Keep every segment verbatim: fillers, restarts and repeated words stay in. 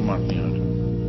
dat maakt niet uit.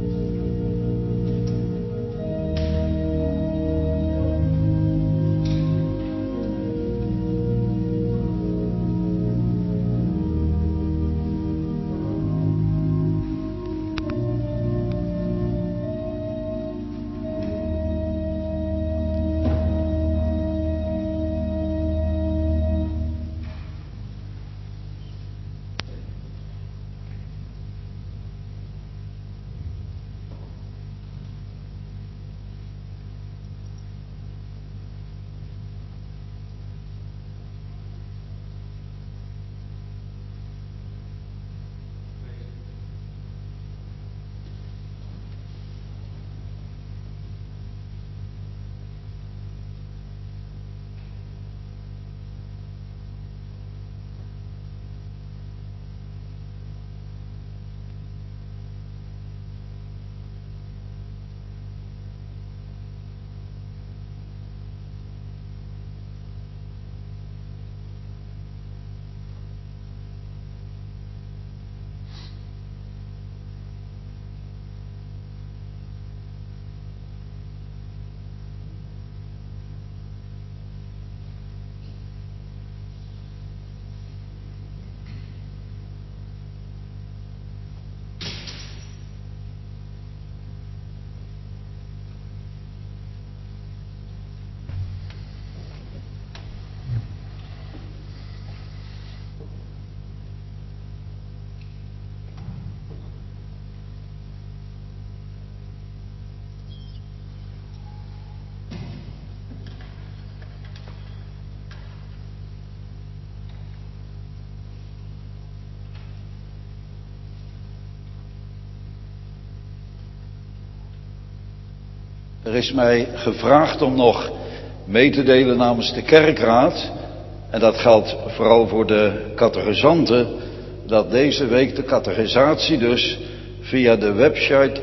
Er is mij gevraagd om nog mee te delen namens de kerkraad, en dat geldt vooral voor de catechizanten, dat deze week de catechisatie dus via de website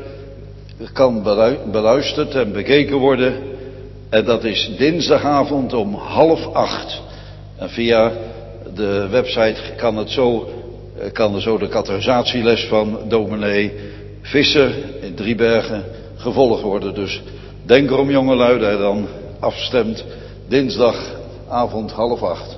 kan beluisterd en bekeken worden. En dat is dinsdagavond om half acht. En via de website kan het zo, kan er zo de catechisatieles van dominee Visser in Driebergen gevolgd worden. Dus denk erom, jongelui, dat je dan afstemt dinsdagavond half acht.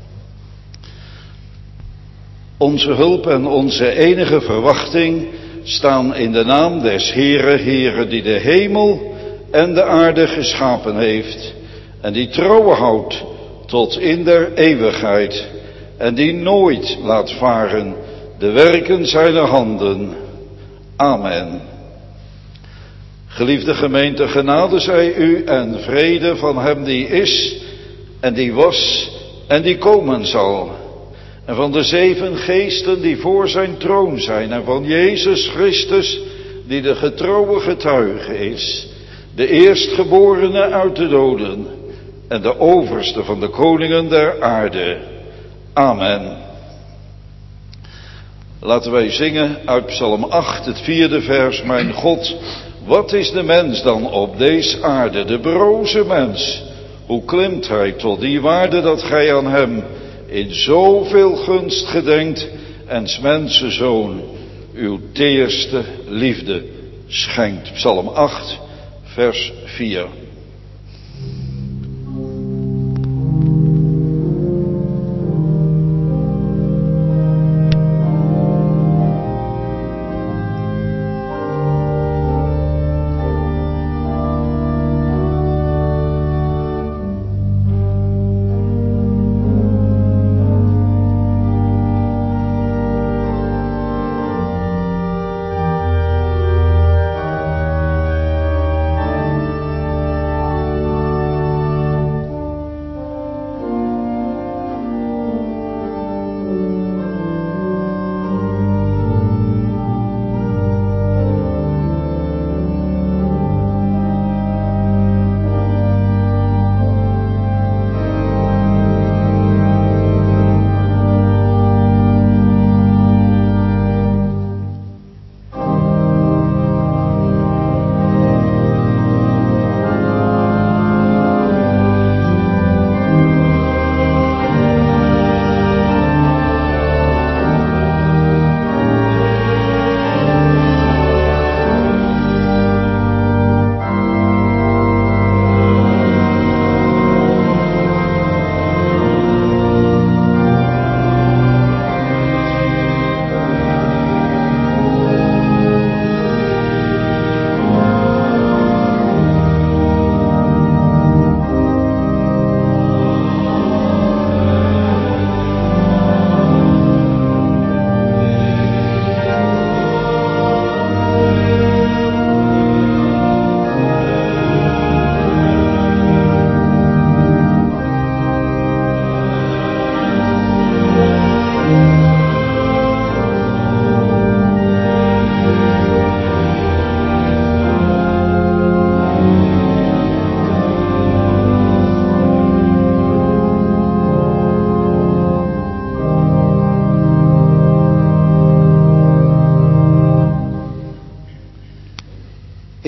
Onze hulp en onze enige verwachting staan in de naam des Heere, Heere die de hemel en de aarde geschapen heeft en die trouw houdt tot in der eeuwigheid en die nooit laat varen de werken zijner handen. Amen. Geliefde gemeente, genade zij u en vrede van hem die is en die was en die komen zal. En van de zeven geesten die voor zijn troon zijn en van Jezus Christus die de getrouwe getuige is, de eerstgeborene uit de doden en de overste van de koningen der aarde. Amen. Laten wij zingen uit Psalm acht, het vierde vers. Mijn God, wat is de mens dan op deze aarde, de broze mens? Hoe klimt hij tot die waarde dat gij aan hem in zoveel gunst gedenkt en 's mensen zoon uw teerste liefde schenkt. Psalm acht, vers vier. Amen.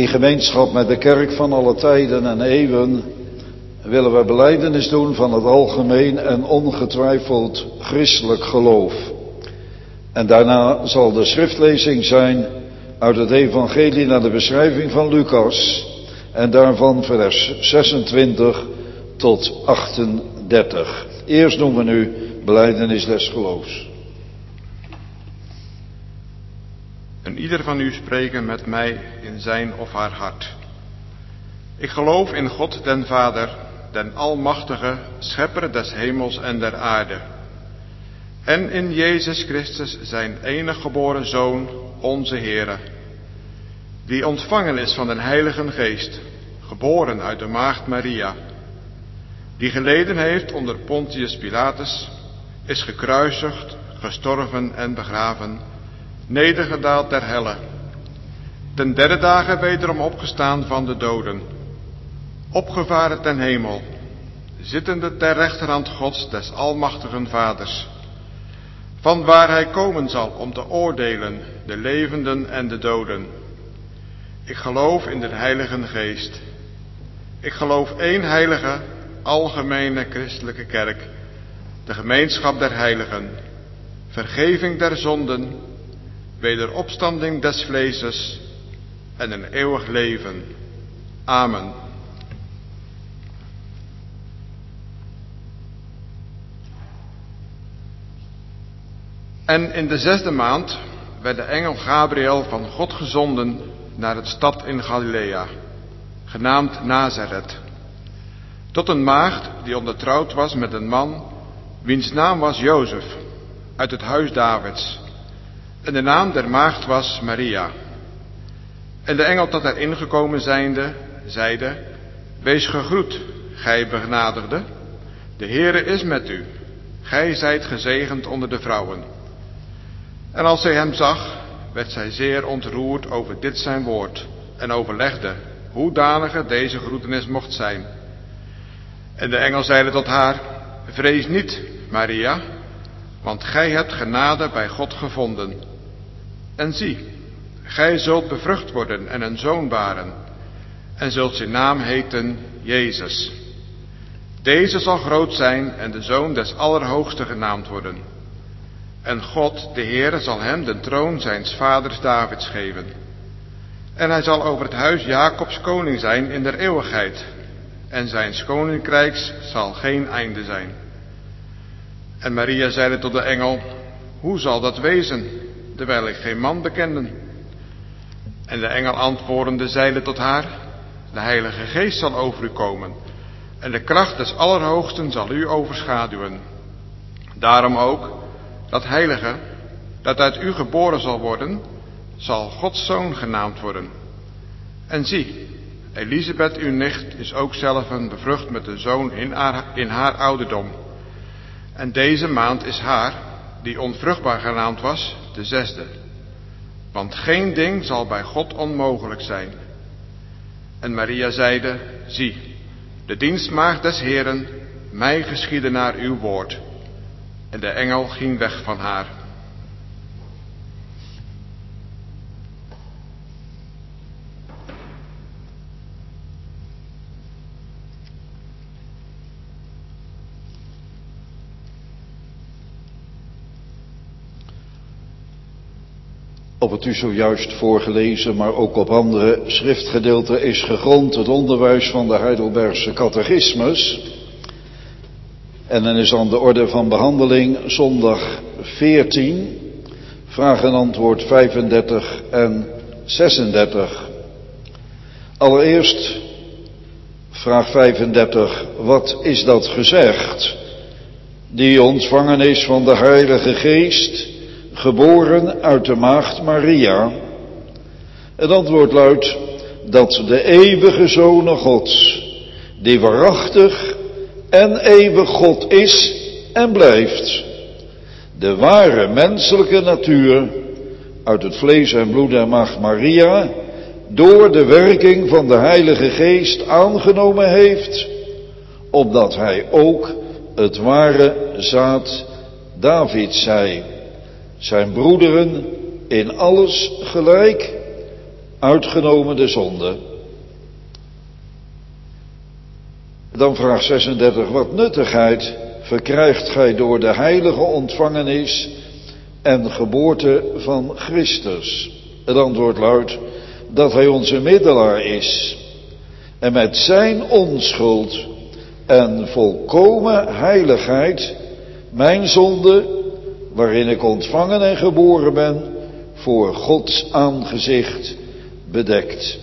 in gemeenschap met de kerk van alle tijden en eeuwen willen we belijdenis doen van het algemeen en ongetwijfeld christelijk geloof. En daarna zal de schriftlezing zijn uit het evangelie naar de beschrijving van Lucas en daarvan vers zesentwintig tot achtendertig. Eerst doen we nu belijdenis des geloofs. En ieder van u spreken met mij in zijn of haar hart. Ik geloof in God den Vader, den Almachtige, Schepper des hemels en der aarde. En in Jezus Christus, zijn enige geboren Zoon, onze Heere, die ontvangen is van den Heiligen Geest, geboren uit de maagd Maria, die geleden heeft onder Pontius Pilatus, is gekruisigd, gestorven en begraven, nedergedaald ter helle, ten derde dagen wederom opgestaan van de doden, opgevaren ten hemel, zittende ter rechterhand Gods des Almachtigen Vaders, van waar hij komen zal om te oordelen de levenden en de doden. Ik geloof in de Heilige Geest. Ik geloof één heilige, algemene christelijke kerk, de gemeenschap der heiligen, vergeving der zonden, wederopstanding des vleeses en een eeuwig leven. Amen. En in de zesde maand werd de engel Gabriel van God gezonden naar het stad in Galilea, genaamd Nazareth, tot een maagd die ondertrouwd was met een man, wiens naam was Jozef, uit het huis Davids. En de naam der maagd was Maria. En de engel tot haar ingekomen zijnde, zeide: Wees gegroet, gij begenadigde, de Heere is met u, gij zijt gezegend onder de vrouwen. En als zij hem zag, werd zij zeer ontroerd over dit zijn woord, en overlegde hoedanige deze groetenis mocht zijn. En de engel zeide tot haar: Vrees niet, Maria, want gij hebt genade bij God gevonden. En zie, gij zult bevrucht worden en een zoon baren, en zult zijn naam heten Jezus. Deze zal groot zijn en de zoon des Allerhoogsten genaamd worden. En God, de Heere, zal hem de troon zijns vaders Davids geven. En hij zal over het huis Jacobs koning zijn in der eeuwigheid, en zijns koninkrijks zal geen einde zijn. En Maria zeide tot de engel: Hoe zal dat wezen, terwijl ik geen man bekende? En de engel antwoordende zeide tot haar: De Heilige Geest zal over u komen, en de kracht des Allerhoogsten zal u overschaduwen. Daarom ook, dat heilige, dat uit u geboren zal worden, zal Gods zoon genaamd worden. En zie, Elisabeth, uw nicht, is ook zelf een bevrucht met een zoon in haar, in haar ouderdom. En deze maand is haar, die onvruchtbaar genaamd was, de zesde. Want geen ding zal bij God onmogelijk zijn. En Maria zeide: Zie, de dienstmaagd des Heeren, mij geschiede naar uw woord. En de engel ging weg van haar. Op het u zojuist voorgelezen, maar ook op andere schriftgedeelten is gegrond het onderwijs van de Heidelbergse catechismus. En dan is aan de orde van behandeling zondag veertien, vraag en antwoord vijfendertig en zesendertig. Allereerst vraag vijfendertig, wat is dat gezegd? Die ontvangen is van de Heilige Geest, geboren uit de maagd Maria. Het antwoord luidt dat de eeuwige Zoon Gods, die waarachtig en eeuwig God is en blijft, de ware menselijke natuur uit het vlees en bloed der maagd Maria door de werking van de Heilige Geest aangenomen heeft, opdat hij ook het ware zaad Davids zij, zijn broederen in alles gelijk uitgenomen de zonde. Dan vraag zesendertig, wat nuttigheid verkrijgt gij door de heilige ontvangenis en geboorte van Christus? Het antwoord luidt dat hij onze middelaar is en met zijn onschuld en volkomen heiligheid mijn zonde, waarin ik ontvangen en geboren ben, voor Gods aangezicht bedekt.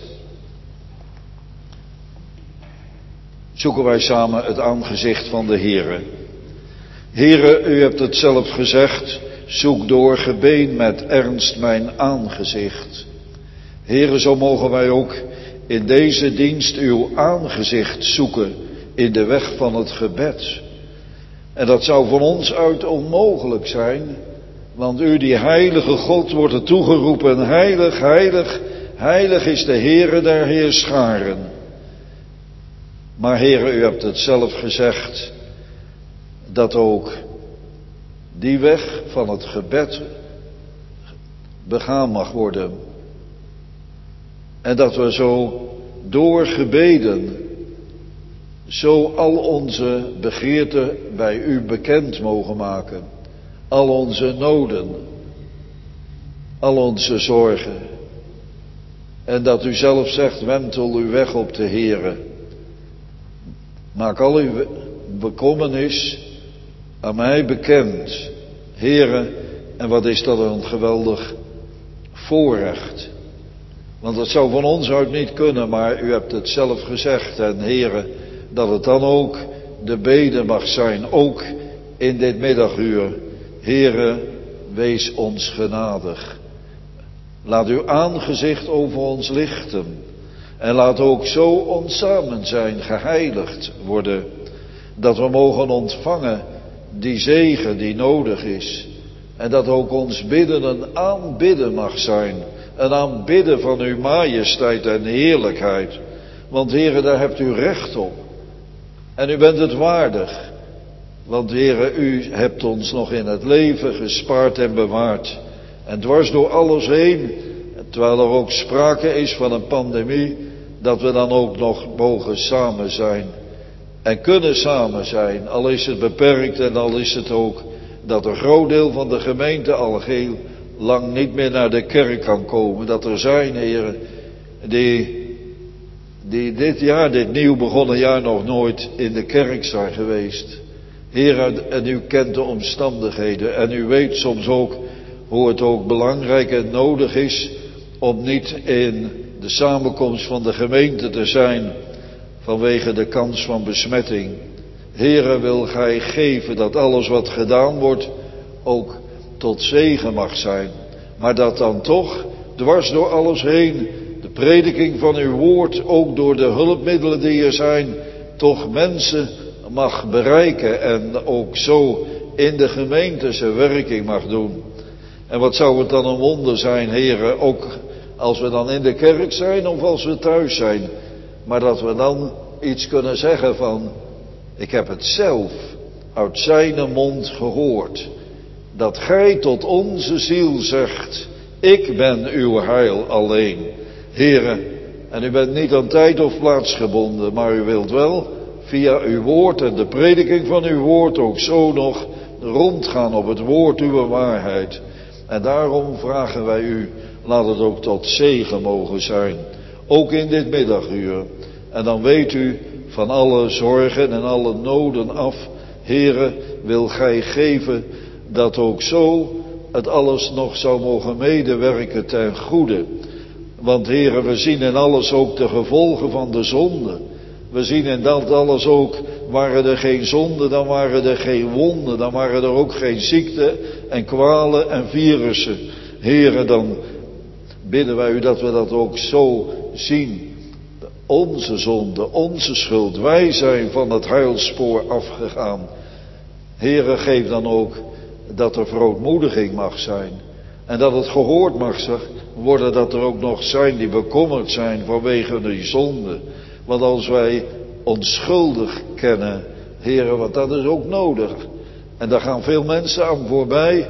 Zoeken wij samen het aangezicht van de Heere. Heere, u hebt het zelf gezegd, zoek door gebeen met ernst mijn aangezicht. Heere, zo mogen wij ook in deze dienst uw aangezicht zoeken in de weg van het gebed. En dat zou van ons uit onmogelijk zijn, want u die heilige God wordt er toegeroepen, heilig, heilig, heilig is de Heere der heerscharen. Maar Heere, u hebt het zelf gezegd, dat ook die weg van het gebed begaan mag worden. En dat we zo door gebeden, zo al onze begeerten bij u bekend mogen maken. Al onze noden, al onze zorgen. En dat u zelf zegt, wentel uw weg op de Heere. Maak al uw bekommernis aan mij bekend, Heere. En wat is dat een geweldig voorrecht. Want het zou van ons uit niet kunnen, maar u hebt het zelf gezegd. En Heere, dat het dan ook de bede mag zijn, ook in dit middaguur. Heere, wees ons genadig. Laat uw aangezicht over ons lichten. En laat ook zo ons samen zijn geheiligd worden. Dat we mogen ontvangen die zegen die nodig is. En dat ook ons bidden een aanbidden mag zijn. Een aanbidden van uw majesteit en heerlijkheid. Want Heere, daar hebt u recht op. En u bent het waardig. Want Heere, u hebt ons nog in het leven gespaard en bewaard. En dwars door alles heen, terwijl er ook sprake is van een pandemie, dat we dan ook nog mogen samen zijn. En kunnen samen zijn, al is het beperkt en al is het ook dat een groot deel van de gemeente al heel lang niet meer naar de kerk kan komen. Dat er zijn, Heere, die, die dit jaar, dit nieuw begonnen jaar nog nooit in de kerk zijn geweest. Heere, en u kent de omstandigheden en u weet soms ook hoe het ook belangrijk en nodig is om niet in de samenkomst van de gemeente te zijn vanwege de kans van besmetting. Heere, wil gij geven dat alles wat gedaan wordt ook tot zegen mag zijn. Maar dat dan toch, dwars door alles heen, de prediking van uw woord, ook door de hulpmiddelen die er zijn, toch mensen mag bereiken en ook zo in de gemeente zijn werking mag doen. En wat zou het dan een wonder zijn, Heere, ook als we dan in de kerk zijn of als we thuis zijn. Maar dat we dan iets kunnen zeggen van, ik heb het zelf uit zijn mond gehoord. Dat gij tot onze ziel zegt, ik ben uw heil alleen. Heere, en u bent niet aan tijd of plaats gebonden, maar u wilt wel via uw woord en de prediking van uw woord ook zo nog rondgaan op het woord uw waarheid. En daarom vragen wij u, laat het ook tot zegen mogen zijn. Ook in dit middaguur. En dan weet u van alle zorgen en alle noden af. Heere, wil gij geven dat ook zo het alles nog zou mogen medewerken ten goede. Want Heere, we zien in alles ook de gevolgen van de zonde. We zien in dat alles ook, waren er geen zonden, dan waren er geen wonden, dan waren er ook geen ziekten en kwalen en virussen. Heere, dan bidden wij u dat we dat ook zo zien. Onze zonde, onze schuld, wij zijn van het heilspoor afgegaan. Heere, geef dan ook dat er verootmoediging mag zijn. En dat het gehoord mag worden dat er ook nog zijn die bekommerd zijn vanwege die zonde. Want als wij onschuldig kennen, Heere, want dat is ook nodig. En daar gaan veel mensen aan voorbij.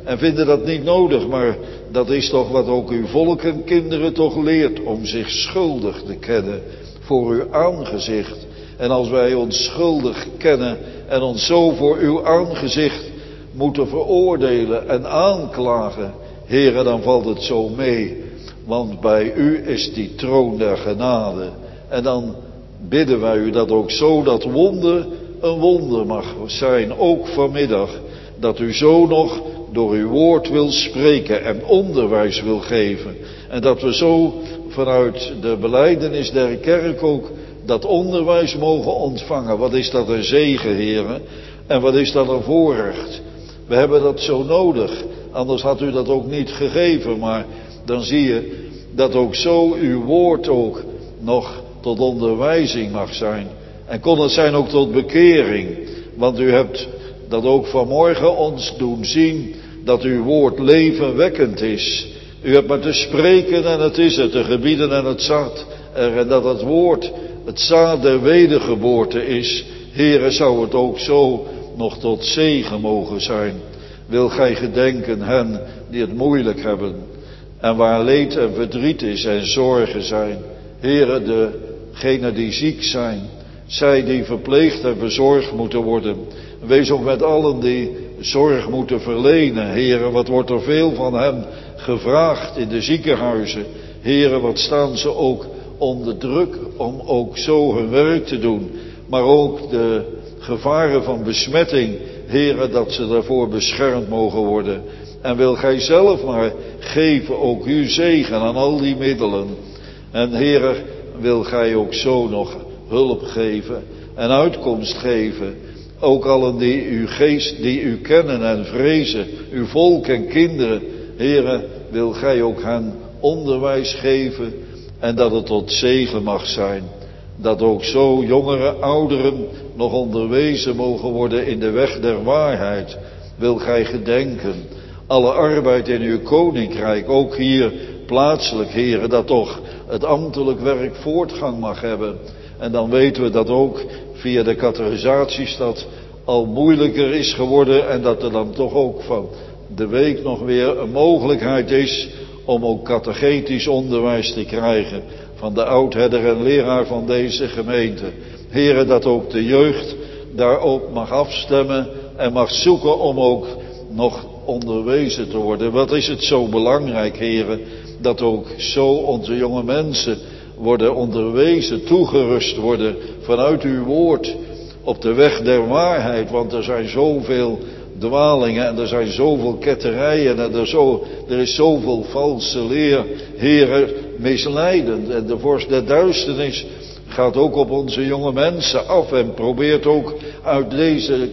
en vinden dat niet nodig, maar dat is toch wat ook uw volk en kinderen toch leert, om zich schuldig te kennen voor uw aangezicht. En als wij ons schuldig kennen en ons zo voor uw aangezicht moeten veroordelen en aanklagen, Heere, dan valt het zo mee. Want bij u is die troon der genade. En dan bidden wij u dat ook zo dat wonder een wonder mag zijn, ook vanmiddag. Dat u zo nog door uw woord wil spreken en onderwijs wil geven. En dat we zo vanuit de belijdenis der kerk ook dat onderwijs mogen ontvangen. Wat is dat een zegen, Heere? En wat is dat een voorrecht? We hebben dat zo nodig. Anders had u dat ook niet gegeven. Maar dan zie je dat ook zo uw woord ook nog tot onderwijzing mag zijn. En kon het zijn ook tot bekering. Want u hebt dat ook vanmorgen ons doen zien, dat uw woord levenwekkend is. U hebt maar te spreken en het is het, te gebieden en het zaad er. En dat het woord het zaad der wedergeboorte is. Heere, zou het ook zo nog tot zegen mogen zijn. Wil gij gedenken hen die het moeilijk hebben. En waar leed en verdriet is en zorgen zijn. Heere, degenen die ziek zijn. Zij die verpleegd en verzorgd moeten worden. Wees ook met allen die zorg moeten verlenen. Heere, wat wordt er veel van hen gevraagd in de ziekenhuizen. Heere, wat staan ze ook onder druk om ook zo hun werk te doen. Maar ook de gevaren van besmetting. Heere, dat ze daarvoor beschermd mogen worden. En wil gij zelf maar geven ook uw zegen aan al die middelen. En Heere, wil gij ook zo nog hulp geven en uitkomst geven. Ook allen die uw geest, die u kennen en vrezen, uw volk en kinderen. Heere, wil gij ook hen onderwijs geven en dat het tot zegen mag zijn. Dat ook zo jongeren, ouderen nog onderwezen mogen worden in de weg der waarheid. Wil gij gedenken, alle arbeid in uw koninkrijk, ook hier plaatselijk, Heere, dat toch het ambtelijk werk voortgang mag hebben. En dan weten we dat ook via de catechisaties dat al moeilijker is geworden en dat er dan toch ook van de week nog weer een mogelijkheid is om ook catechetisch onderwijs te krijgen van de oudherder en leraar van deze gemeente. Heere, dat ook de jeugd daarop mag afstemmen en mag zoeken om ook nog onderwezen te worden. Wat is het zo belangrijk, Heere, dat ook zo onze jonge mensen worden onderwezen, toegerust worden vanuit uw woord op de weg der waarheid. Want er zijn zoveel dwalingen en er zijn zoveel ketterijen en er, zo, er is zoveel valse leer, Heere, misleidend. En de vorst der duisternis gaat ook op onze jonge mensen af en probeert ook uit deze,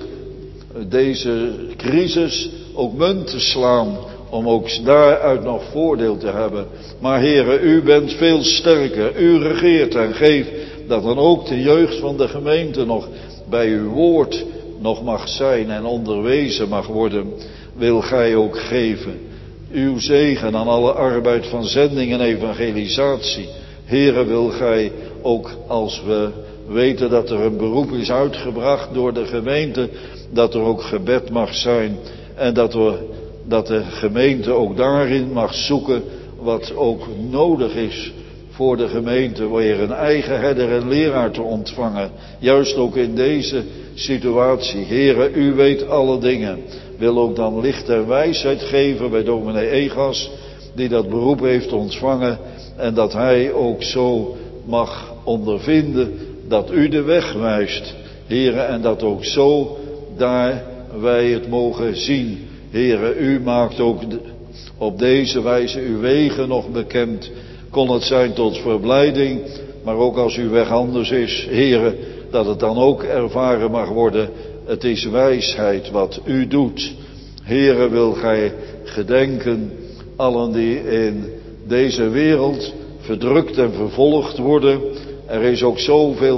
deze crisis ook munt te slaan, om ook daaruit nog voordeel te hebben. Maar Heere, u bent veel sterker, u regeert en geeft dat dan ook de jeugd van de gemeente nog bij uw woord nog mag zijn en onderwezen mag worden. Wil gij ook geven uw zegen aan alle arbeid van zending en evangelisatie. Heere, wil gij ook als we weten dat er een beroep is uitgebracht door de gemeente, dat er ook gebed mag zijn en dat we dat de gemeente ook daarin mag zoeken wat ook nodig is voor de gemeente, weer een eigen herder en leraar te ontvangen. Juist ook in deze situatie. Heere, u weet alle dingen. Wil ook dan licht en wijsheid geven bij dominee Egas, die dat beroep heeft ontvangen. En dat hij ook zo mag ondervinden dat u de weg wijst. Heere, en dat ook zo daar wij het mogen zien. Heere, u maakt ook op deze wijze uw wegen nog bekend. Kon het zijn tot verblijding, maar ook als uw weg anders is, Heere, dat het dan ook ervaren mag worden. Het is wijsheid wat u doet. Heere, wil gij gedenken allen die in deze wereld verdrukt en vervolgd worden. Er is ook zoveel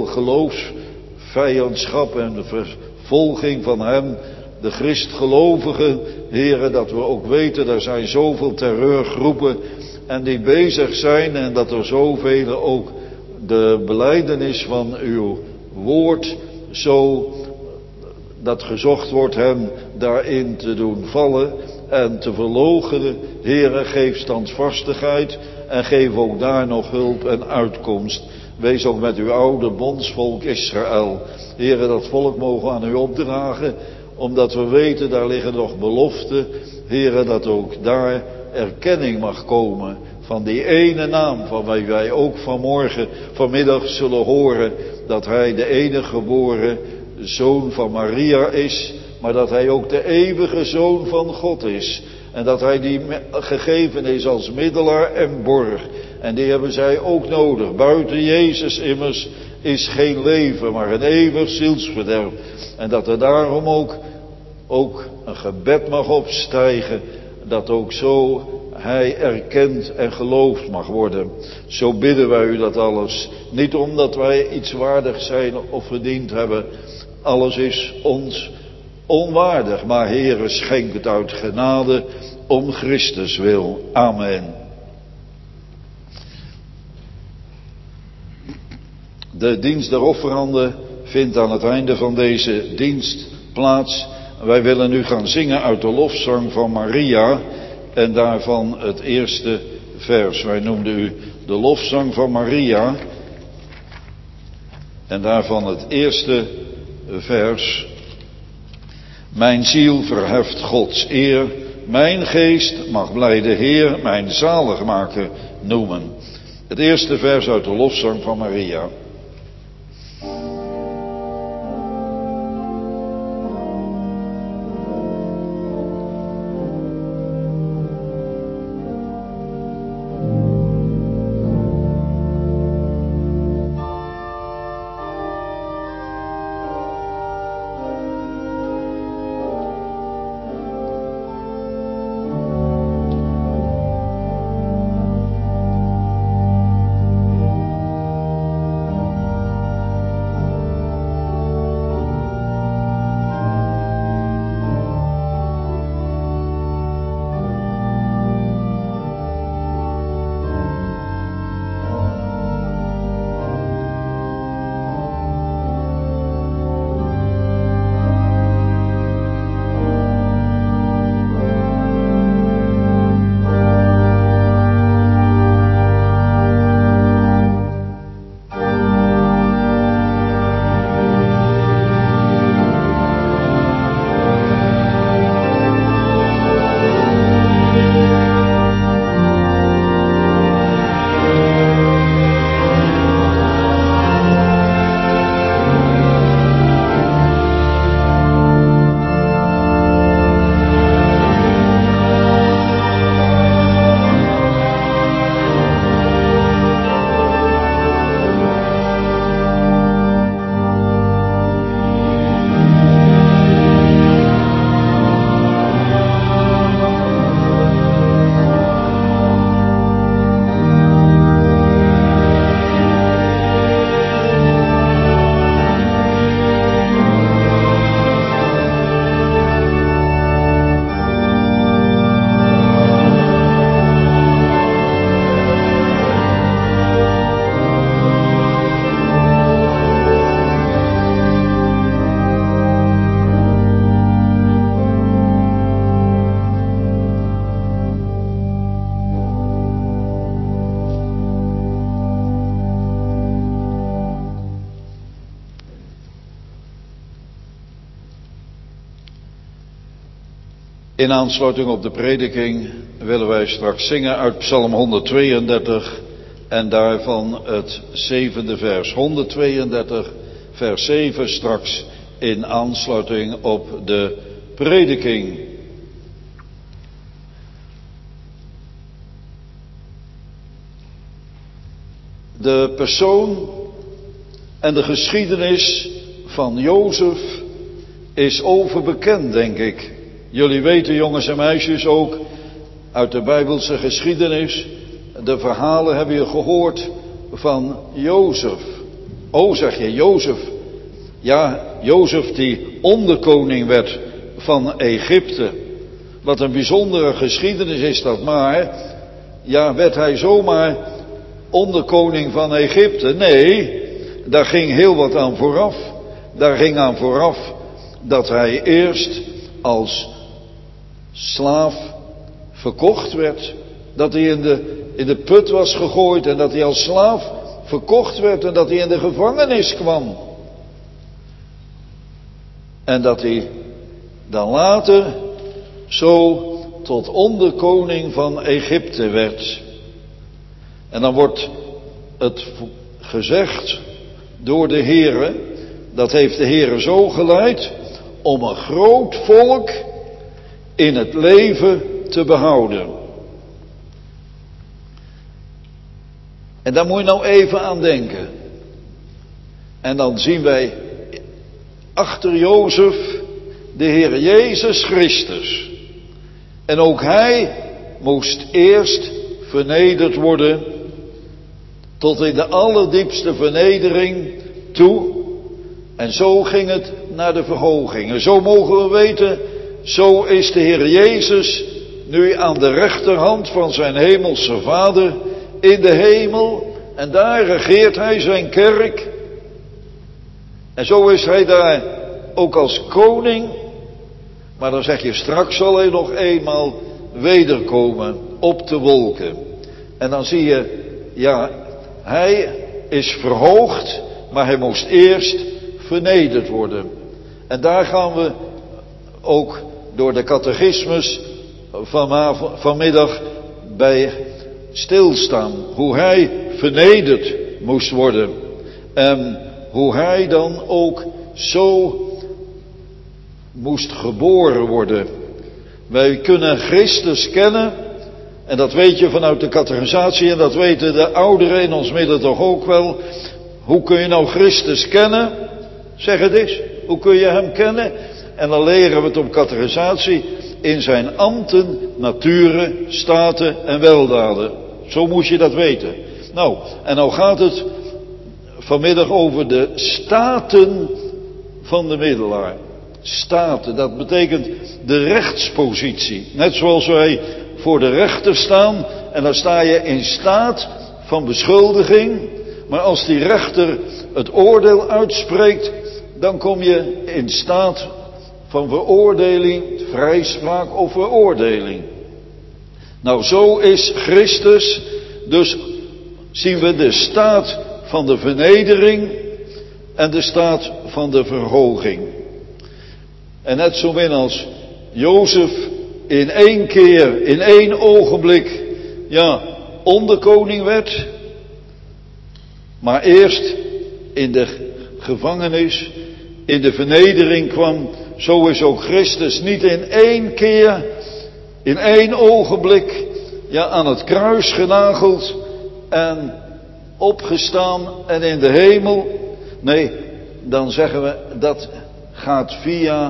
geloofsvijandschap en de vervolging van hen, de christgelovigen, Heere, dat we ook weten, er zijn zoveel terreurgroepen en die bezig zijn en dat er zoveel ook de belijdenis van uw woord zo dat gezocht wordt hem daarin te doen vallen. en te verloochenen. Heere, geef standvastigheid en geef ook daar nog hulp en uitkomst. Wees ook met uw oude bondsvolk Israël. Heere, dat volk mogen we aan u opdragen, omdat we weten, daar liggen nog beloften. Heere, dat ook daar erkenning mag komen van die ene naam, van wie wij ook vanmorgen, vanmiddag zullen horen, dat hij de enige geboren Zoon van Maria is, maar dat hij ook de eeuwige Zoon van God is. En dat hij die gegeven is als middelaar en borg. En die hebben zij ook nodig. Buiten Jezus immers is geen leven, maar een eeuwig zielsverderf. En dat er daarom ook, ook een gebed mag opstijgen, dat ook zo hij erkend en geloofd mag worden. Zo bidden wij u dat alles. Niet omdat wij iets waardig zijn of verdiend hebben. Alles is ons onwaardig. Maar Heere, schenk het uit genade om Christus wil. Amen. De dienst der offeranden vindt aan het einde van deze dienst plaats. Wij willen nu gaan zingen uit de lofzang van Maria. En daarvan het eerste vers. Wij noemden u de lofzang van Maria. En daarvan het eerste vers. Mijn ziel verheft Gods eer. Mijn geest mag blijde Heer mijn zaligmaker noemen. Het eerste vers uit de lofzang van Maria. In aansluiting op de prediking willen wij straks zingen uit Psalm honderdtweeëndertig en daarvan het zevende vers. honderdtweeëndertig vers zeven straks in aansluiting op de prediking. De persoon en de geschiedenis van Jozef is overbekend, denk ik. Jullie weten, jongens en meisjes, ook uit de Bijbelse geschiedenis, de verhalen hebben je gehoord van Jozef. Oh, zeg je, Jozef. Ja, Jozef die onderkoning werd van Egypte. Wat een bijzondere geschiedenis is dat, maar ja, werd hij zomaar onderkoning van Egypte? Nee, daar ging heel wat aan vooraf. Daar ging aan vooraf dat hij eerst als slaaf verkocht werd. Dat hij in de, in de put was gegooid en dat hij als slaaf verkocht werd en dat hij in de gevangenis kwam. En dat hij dan later zo tot onderkoning van Egypte werd. En dan wordt het gezegd door de Heere, dat heeft de Heere zo geleid om een groot volk in het leven te behouden. En daar moet je nou even aan denken. En dan zien wij achter Jozef de Heer Jezus Christus. En ook hij moest eerst vernederd worden tot in de allerdiepste vernedering toe. En zo ging het naar de verhoging. En zo mogen we weten, zo is de Heer Jezus nu aan de rechterhand van zijn hemelse Vader in de hemel. En daar regeert hij zijn kerk. En zo is hij daar ook als koning. Maar dan zeg je, straks zal hij nog eenmaal wederkomen op de wolken. En dan zie je, ja, hij is verhoogd, maar hij moest eerst vernederd worden. En daar gaan we ook door de catechismus vanavond, vanmiddag bij stilstaan. Hoe hij vernederd moest worden. En hoe hij dan ook zo moest geboren worden. Wij kunnen Christus kennen. En dat weet je vanuit de catechisatie. En dat weten de ouderen in ons midden toch ook wel. Hoe kun je nou Christus kennen? Zeg het eens. Hoe kun je hem kennen? En dan leren we het op catechisatie. In zijn ambten, naturen, staten en weldaden. Zo moest je dat weten. Nou, en nou gaat het vanmiddag over de staten van de middelaar. Staten, dat betekent de rechtspositie. Net zoals wij voor de rechter staan. En dan sta je in staat van beschuldiging. Maar als die rechter het oordeel uitspreekt, dan kom je in staat van veroordeling, vrijspraak of veroordeling. Nou, zo is Christus. Dus zien we de staat van de vernedering en de staat van de verhoging. En net zo min als Jozef in één keer, in één ogenblik, ja, onderkoning werd. Maar eerst in de gevangenis, in de vernedering kwam. Zo is ook Christus niet in één keer, in één ogenblik, ja, aan het kruis genageld en opgestaan en in de hemel. Nee, dan zeggen we dat gaat via.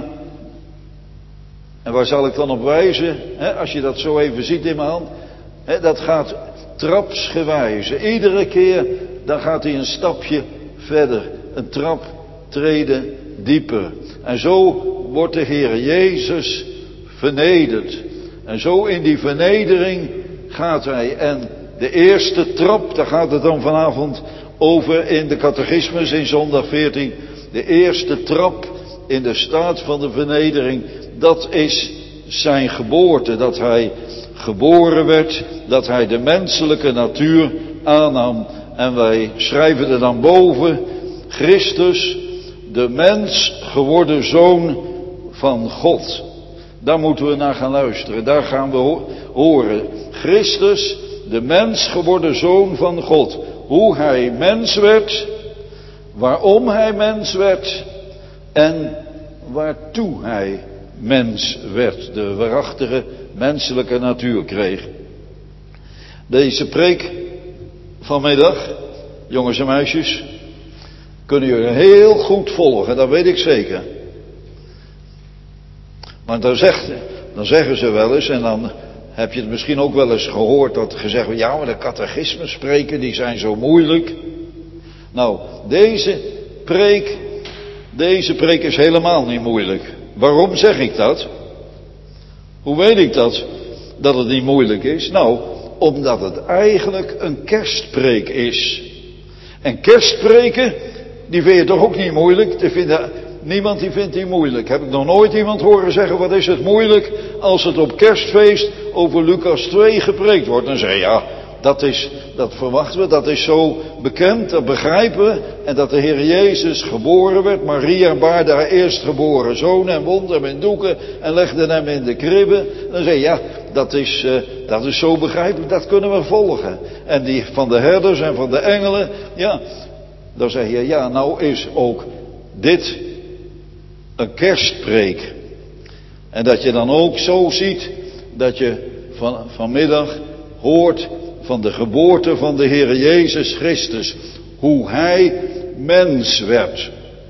En waar zal ik dan op wijzen? He, als je dat zo even ziet in mijn hand. He, dat gaat trapsgewijze. Iedere keer dan gaat hij een stapje verder. Een trap treden dieper. En zo wordt de Heer Jezus vernederd. En zo in die vernedering gaat hij. En de eerste trap, daar gaat het dan vanavond over in de catechismus in zondag veertien. De eerste trap in de staat van de vernedering, dat is zijn geboorte. Dat hij geboren werd, dat hij de menselijke natuur aannam. En wij schrijven er dan boven, Christus, de mens geworden zoon van God. Daar moeten we naar gaan luisteren, daar gaan we horen. Christus, de mens geworden zoon van God. Hoe hij mens werd, waarom hij mens werd en waartoe hij mens werd. De waarachtige menselijke natuur kreeg. Deze preek vanmiddag, jongens en meisjes, kunnen jullie heel goed volgen, dat weet ik zeker. Want dan, zegt, dan zeggen ze wel eens, en dan heb je het misschien ook wel eens gehoord, dat gezegd wordt, ja, maar de catechismes spreken, die zijn zo moeilijk. Nou, deze preek, deze preek is helemaal niet moeilijk. Waarom zeg ik dat? Hoe weet ik dat, dat het niet moeilijk is? Nou, omdat het eigenlijk een kerstpreek is. En kerstpreken, die vind je toch ook niet moeilijk? Die vinden niemand die vindt die moeilijk. Heb ik nog nooit iemand horen zeggen, wat is het moeilijk als het op kerstfeest over Lucas twee gepreekt wordt. Dan zeg je, ja, dat is, dat verwachten we, dat is zo bekend, dat begrijpen we. En dat de Heer Jezus geboren werd, Maria baarde haar eerstgeboren zoon en wond hem in doeken en legde hem in de kribbe. Dan zeg je, ja, dat is, uh, dat is zo begrijpelijk, dat kunnen we volgen. En die van de herders en van de engelen, ja, dan zeg je, ja, nou is ook dit een kerstpreek. En dat je dan ook zo ziet, dat je van, vanmiddag hoort van de geboorte van de Heer Jezus Christus. Hoe Hij mens werd.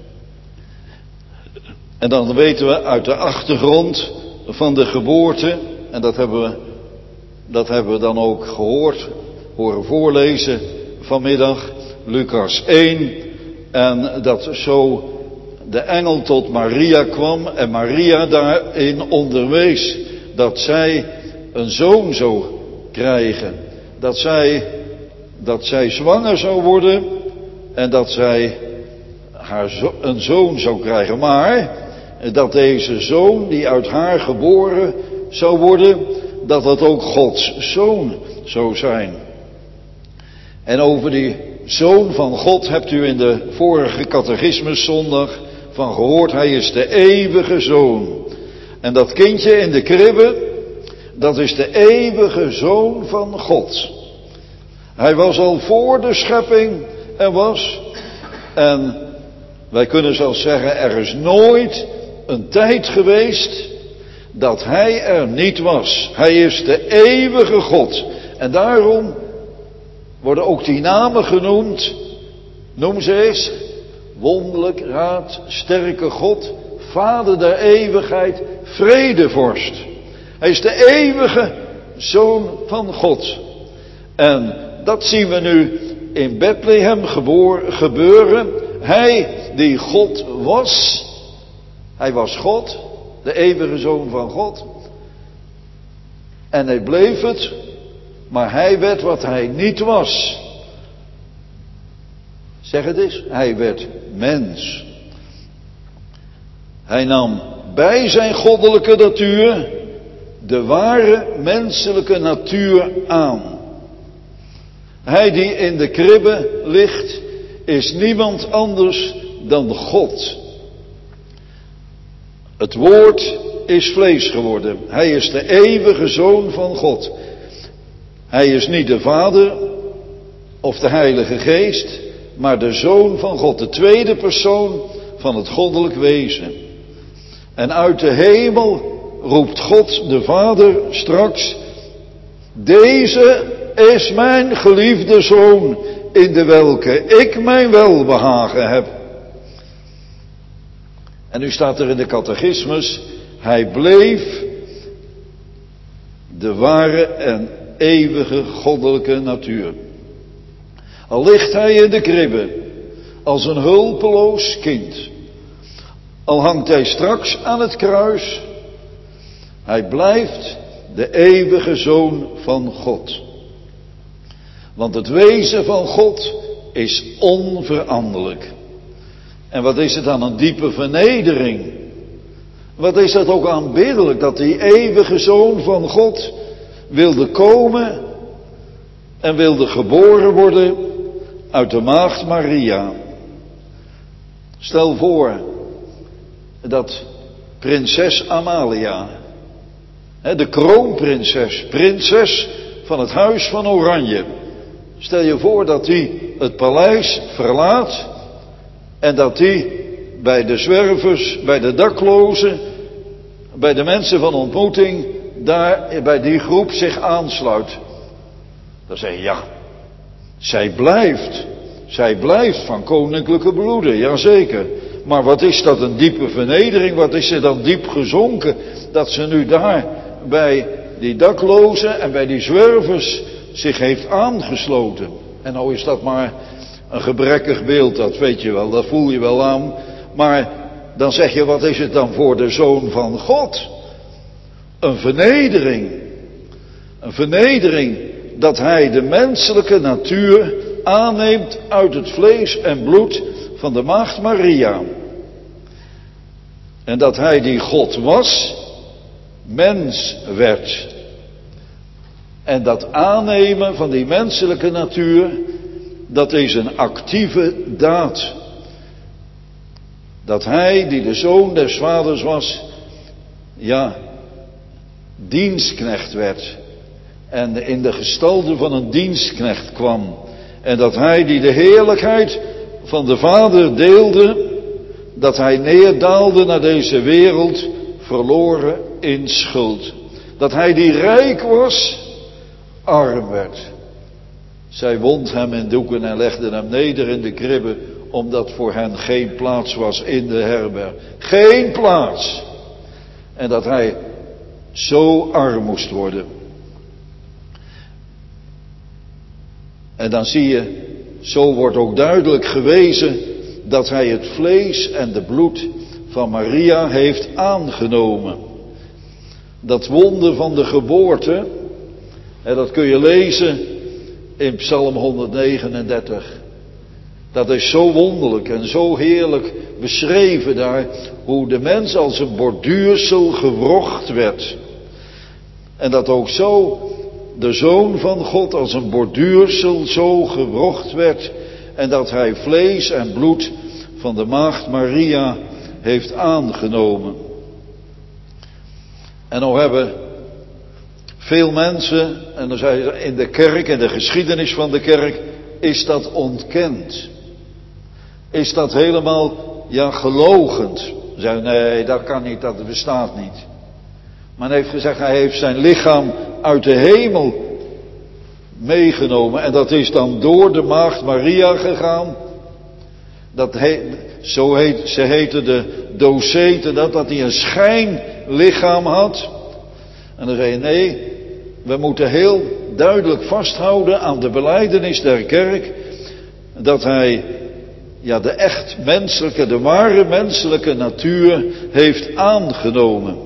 En dan weten we uit de achtergrond van de geboorte, en dat hebben we, dat hebben we dan ook gehoord, horen voorlezen vanmiddag, Lucas één, en dat zo de engel tot Maria kwam en Maria daarin onderwees dat zij een zoon zou krijgen. Dat zij, dat zij zwanger zou worden en dat zij haar zo, een zoon zou krijgen. Maar dat deze zoon die uit haar geboren zou worden, dat dat ook Gods zoon zou zijn. En over die zoon van God hebt u in de vorige catechismuszondag van gehoord. Hij is de eeuwige zoon. En dat kindje in de kribbe, dat is de eeuwige zoon van God. Hij was al voor de schepping er was. En wij kunnen zelfs zeggen, er is nooit een tijd geweest dat hij er niet was. Hij is de eeuwige God. En daarom worden ook die namen genoemd. Noem ze eens. Wonderlijk, raad, sterke God, Vader der eeuwigheid, vredevorst. Hij is de eeuwige Zoon van God. En dat zien we nu in Bethlehem geboor, gebeuren. Hij die God was. Hij was God, de eeuwige Zoon van God. En hij bleef het, maar hij werd wat hij niet was. Zeg het eens, hij werd mens. Hij nam bij zijn goddelijke natuur de ware menselijke natuur aan. Hij die in de kribbe ligt, is niemand anders dan God. Het woord is vlees geworden. Hij is de eeuwige Zoon van God. Hij is niet de Vader of de Heilige Geest, maar de Zoon van God, de tweede persoon van het goddelijk wezen. En uit de hemel roept God de Vader straks: deze is mijn geliefde Zoon, in de welke ik mijn welbehagen heb. En nu staat er in de catechismus: hij bleef de ware en eeuwige goddelijke natuur. Al ligt hij in de kribbe als een hulpeloos kind, al hangt hij straks aan het kruis, hij blijft de eeuwige Zoon van God. Want het wezen van God is onveranderlijk. En wat is het dan een diepe vernedering? Wat is dat ook aanbiddelijk, dat die eeuwige Zoon van God wilde komen en wilde geboren worden uit de maagd Maria. Stel voor dat prinses Amalia, de kroonprinses, prinses van het huis van Oranje. Stel je voor dat die het paleis verlaat en dat die bij de zwervers, bij de daklozen, bij de mensen van ontmoeting, daar bij die groep zich aansluit. Dan zeg je, ja, zij blijft, zij blijft van koninklijke bloeden, jazeker. Maar wat is dat een diepe vernedering, wat is ze dan diep gezonken, dat ze nu daar bij die daklozen en bij die zwervers zich heeft aangesloten. En nou is dat maar een gebrekkig beeld, dat weet je wel, dat voel je wel aan. Maar dan zeg je, wat is het dan voor de Zoon van God? Een vernedering. Een vernedering dat hij de menselijke natuur aanneemt uit het vlees en bloed van de maagd Maria. En dat hij die God was, mens werd. En dat aannemen van die menselijke natuur, dat is een actieve daad. Dat hij, die de zoon des vaders was, ja, dienstknecht werd. En in de gestalte van een dienstknecht kwam. En dat hij, die de heerlijkheid van de Vader deelde, dat hij neerdaalde naar deze wereld, verloren in schuld. Dat hij die rijk was, arm werd. Zij wond hem in doeken en legde hem neder in de kribbe, omdat voor hen geen plaats was in de herberg. Geen plaats. En dat hij zo arm moest worden. En dan zie je, zo wordt ook duidelijk gewezen dat hij het vlees en de bloed van Maria heeft aangenomen. Dat wonder van de geboorte, en dat kun je lezen in Psalm honderdnegenendertig. Dat is zo wonderlijk en zo heerlijk beschreven daar, hoe de mens als een borduursel gewrocht werd. En dat ook zo de Zoon van God als een borduursel zo gewrocht werd. En dat hij vlees en bloed van de maagd Maria heeft aangenomen. En nou hebben veel mensen, en dan zei je in de kerk, in de geschiedenis van de kerk, is dat ontkend. Is dat helemaal, ja, geloochend. Zei, nee, dat kan niet, dat bestaat niet. Maar hij heeft gezegd, hij heeft zijn lichaam uit de hemel meegenomen. En dat is dan door de maagd Maria gegaan. Dat heet, zo heet, ze heette de doceten, dat, dat hij een schijnlichaam had. En dan zei je, nee, we moeten heel duidelijk vasthouden aan de belijdenis der kerk. Dat hij, ja, de echt menselijke, de ware menselijke natuur heeft aangenomen.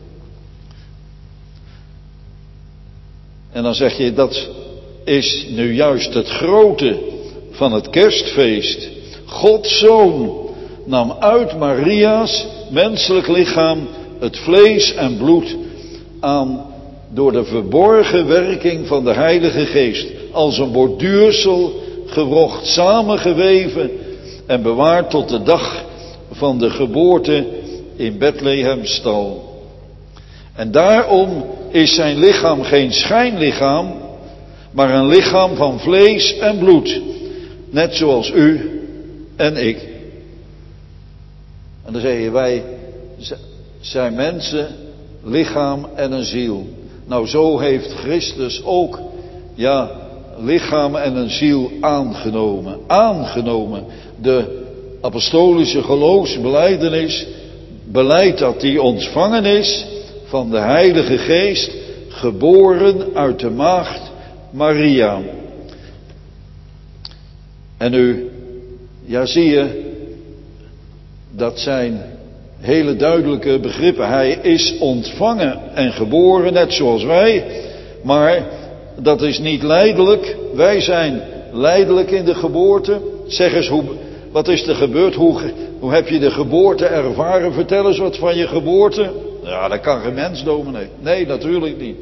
En dan zeg je, dat is nu juist het grote van het kerstfeest. Gods Zoon nam uit Maria's menselijk lichaam het vlees en bloed aan door de verborgen werking van de Heilige Geest. Als een borduursel gewrocht, samengeweven en bewaard tot de dag van de geboorte in Bethlehemstal. En daarom is zijn lichaam geen schijnlichaam, maar een lichaam van vlees en bloed. Net zoals u en ik. En dan zeg je, wij zijn mensen, lichaam en een ziel. Nou, zo heeft Christus ook, ja, lichaam en een ziel aangenomen. Aangenomen. De apostolische geloofsbelijdenis beleidt dat die ontvangen is van de Heilige Geest, geboren uit de maagd Maria. En nu, ja, zie je, dat zijn hele duidelijke begrippen. Hij is ontvangen en geboren, net zoals wij, maar dat is niet lijdelijk. Wij zijn lijdelijk in de geboorte. Zeg eens, hoe, wat is er gebeurd? Hoe, hoe heb je de geboorte ervaren? Vertel eens wat van je geboorte. Ja, dat kan geen mens, dominee. Nee, natuurlijk niet.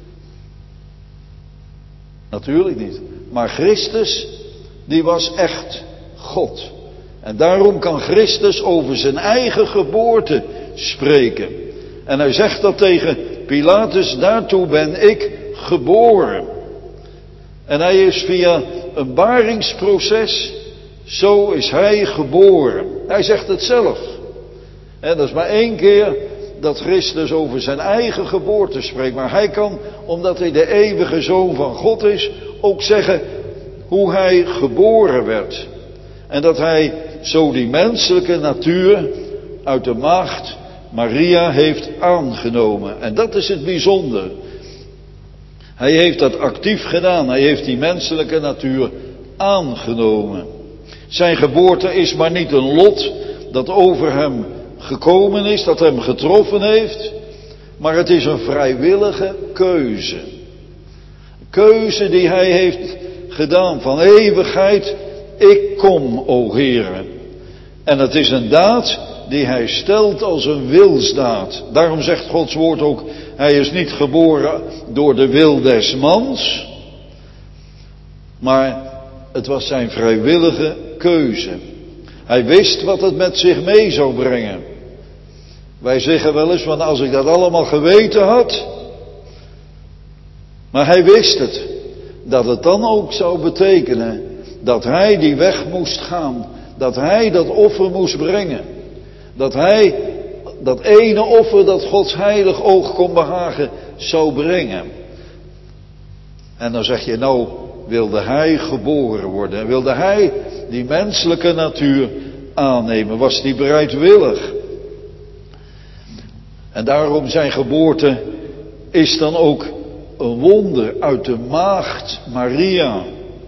Natuurlijk niet. Maar Christus, die was echt God. En daarom kan Christus over zijn eigen geboorte spreken. En hij zegt dat tegen Pilatus, daartoe ben ik geboren. En hij is via een baringsproces, zo is hij geboren. Hij zegt het zelf. En dat is maar één keer dat Christus over zijn eigen geboorte spreekt. Maar hij kan, omdat hij de eeuwige Zoon van God is, ook zeggen hoe hij geboren werd. En dat hij zo die menselijke natuur uit de maagd Maria heeft aangenomen. En dat is het bijzonder. Hij heeft dat actief gedaan. Hij heeft die menselijke natuur aangenomen. Zijn geboorte is maar niet een lot dat over hem gekomen is, dat hem getroffen heeft. Maar het is een vrijwillige keuze. Een keuze die hij heeft gedaan van eeuwigheid. Ik kom, o Heere. En het is een daad die hij stelt als een wilsdaad. Daarom zegt Gods woord ook, hij is niet geboren door de wil des mans, maar het was zijn vrijwillige keuze. Hij wist wat het met zich mee zou brengen. Wij zeggen wel eens, van als ik dat allemaal geweten had. Maar hij wist het. Dat het dan ook zou betekenen dat hij die weg moest gaan. Dat hij dat offer moest brengen. Dat hij dat ene offer dat Gods heilig oog kon behagen zou brengen. En dan zeg je, nou wilde hij geboren worden. En wilde hij die menselijke natuur aannemen. Was hij bereidwillig. En daarom zijn geboorte is dan ook een wonder uit de maagd Maria.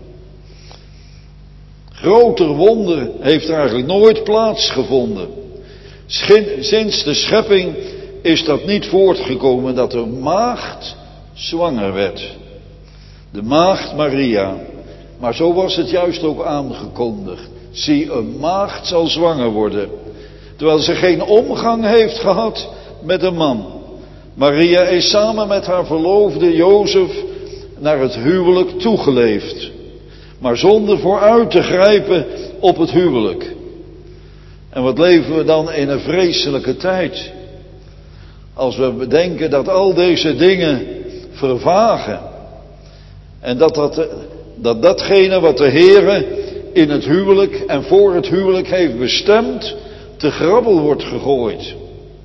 Groter wonder heeft er eigenlijk nooit plaatsgevonden. Sinds de schepping is dat niet voortgekomen dat de maagd zwanger werd. De maagd Maria. Maar zo was het juist ook aangekondigd. Zie, een maagd zal zwanger worden. Terwijl ze geen omgang heeft gehad met een man. Maria is samen met haar verloofde Jozef naar het huwelijk toegeleefd. Maar zonder vooruit te grijpen op het huwelijk. En wat leven we dan in een vreselijke tijd. Als we bedenken dat al deze dingen vervagen. En dat, dat, dat datgene wat de Heere in het huwelijk en voor het huwelijk heeft bestemd, te grabbel wordt gegooid.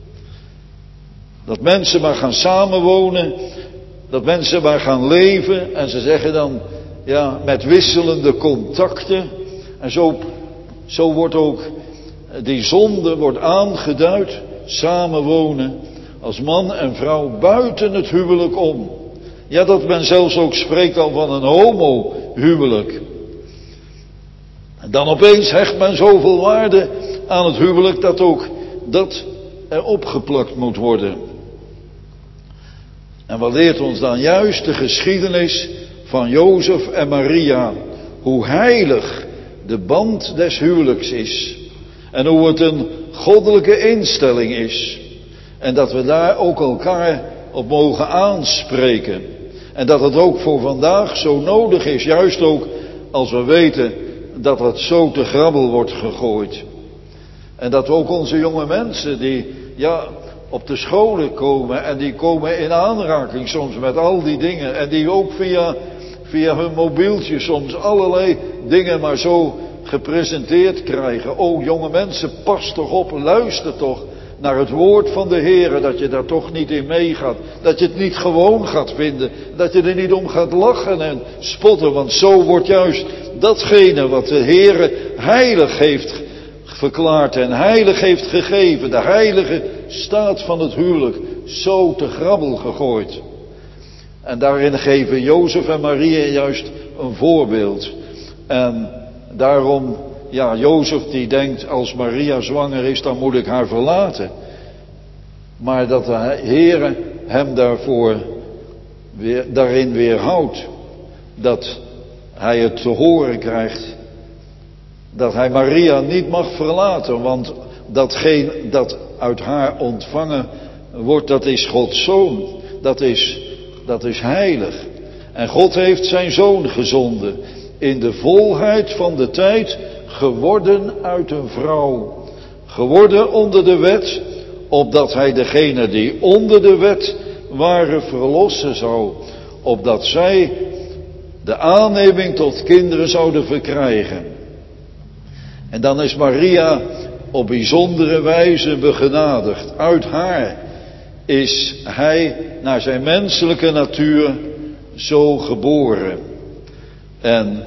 Dat mensen maar gaan samenwonen, dat mensen maar gaan leven en ze zeggen dan, ja, met wisselende contacten. En zo, zo wordt ook die zonde wordt aangeduid, samenwonen als man en vrouw buiten het huwelijk om. Ja, dat men zelfs ook spreekt al van een homo-huwelijk. En dan opeens hecht men zoveel waarde aan het huwelijk dat ook dat er opgeplakt moet worden. En wat leert ons dan juist de geschiedenis van Jozef en Maria? Hoe heilig de band des huwelijks is. En hoe het een goddelijke instelling is. En dat we daar ook elkaar op mogen aanspreken. En dat het ook voor vandaag zo nodig is. Juist ook als we weten dat het zo te grabbel wordt gegooid. En dat we ook onze jonge mensen die ja op de scholen komen en die komen in aanraking soms met al die dingen. En die ook via, via hun mobieltje soms allerlei dingen maar zo gepresenteerd krijgen. O jonge mensen, pas toch op, luister toch naar het woord van de Heere, dat je daar toch niet in meegaat. Dat je het niet gewoon gaat vinden. Dat je er niet om gaat lachen en spotten. Want zo wordt juist datgene wat de Heere heilig heeft verklaard en heilig heeft gegeven. De heilige staat van het huwelijk zo te grabbel gegooid. En daarin geven Jozef en Maria juist een voorbeeld. En daarom, ja, Jozef die denkt, als Maria zwanger is, dan moet ik haar verlaten. Maar dat de Heere hem daarvoor weer, daarin weerhoudt. Dat hij het te horen krijgt. Dat hij Maria niet mag verlaten. Want datgene dat uit haar ontvangen wordt, dat is Gods zoon. Dat is, dat is heilig. En God heeft zijn zoon gezonden. In de volheid van de tijd, geworden uit een vrouw. Geworden onder de wet, opdat hij degene die onder de wet waren verlossen zou. Opdat zij de aanneming tot kinderen zouden verkrijgen. En dan is Maria op bijzondere wijze begenadigd. Uit haar is hij naar zijn menselijke natuur zo geboren. En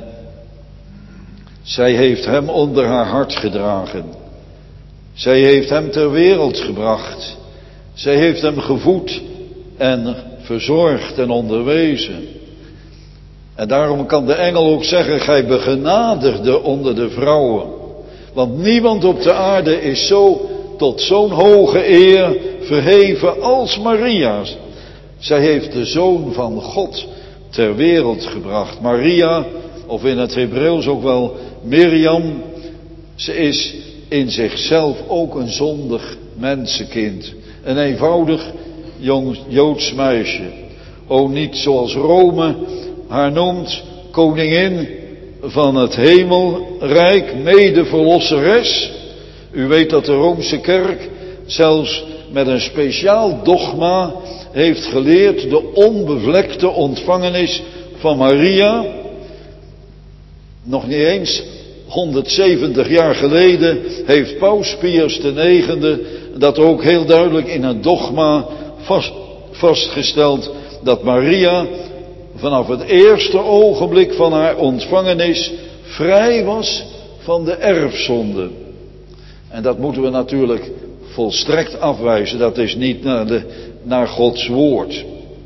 zij heeft hem onder haar hart gedragen. Zij heeft hem ter wereld gebracht. Zij heeft hem gevoed en verzorgd en onderwezen. En daarom kan de engel ook zeggen, gij begenadigde onder de vrouwen. Want niemand op de aarde is zo tot zo'n hoge eer verheven als Maria. Zij heeft de Zoon van God ter wereld gebracht. Maria, of in het Hebreeuws ook wel Miriam, ze is in zichzelf ook een zondig mensenkind. Een eenvoudig jong Joods meisje. O, niet zoals Rome haar noemt, koningin van het hemelrijk, medeverlosseres. U weet dat de Roomse kerk zelfs met een speciaal dogma heeft geleerd de onbevlekte ontvangenis van Maria. Nog niet eens honderdzeventig jaar geleden heeft Paus Pius de negende dat ook heel duidelijk in het dogma vast, vastgesteld, dat Maria vanaf het eerste ogenblik van haar ontvangenis vrij was van de erfzonde. En dat moeten we natuurlijk volstrekt afwijzen. Dat is niet naar, de, naar Gods woord.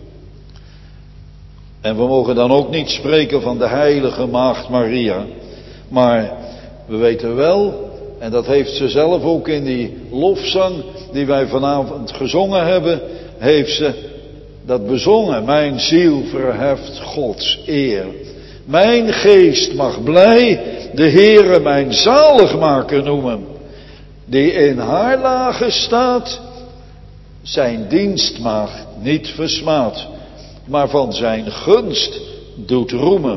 En we mogen dan ook niet spreken van de heilige maagd Maria. Maar we weten wel, en dat heeft ze zelf ook in die lofzang die wij vanavond gezongen hebben, heeft ze dat bezongen. Mijn ziel verheft Gods eer. Mijn geest mag blij de Heere mijn zaligmaker noemen. Die in haar lage staat, zijn dienstmaagd niet versmaadt, maar van zijn gunst doet roemen.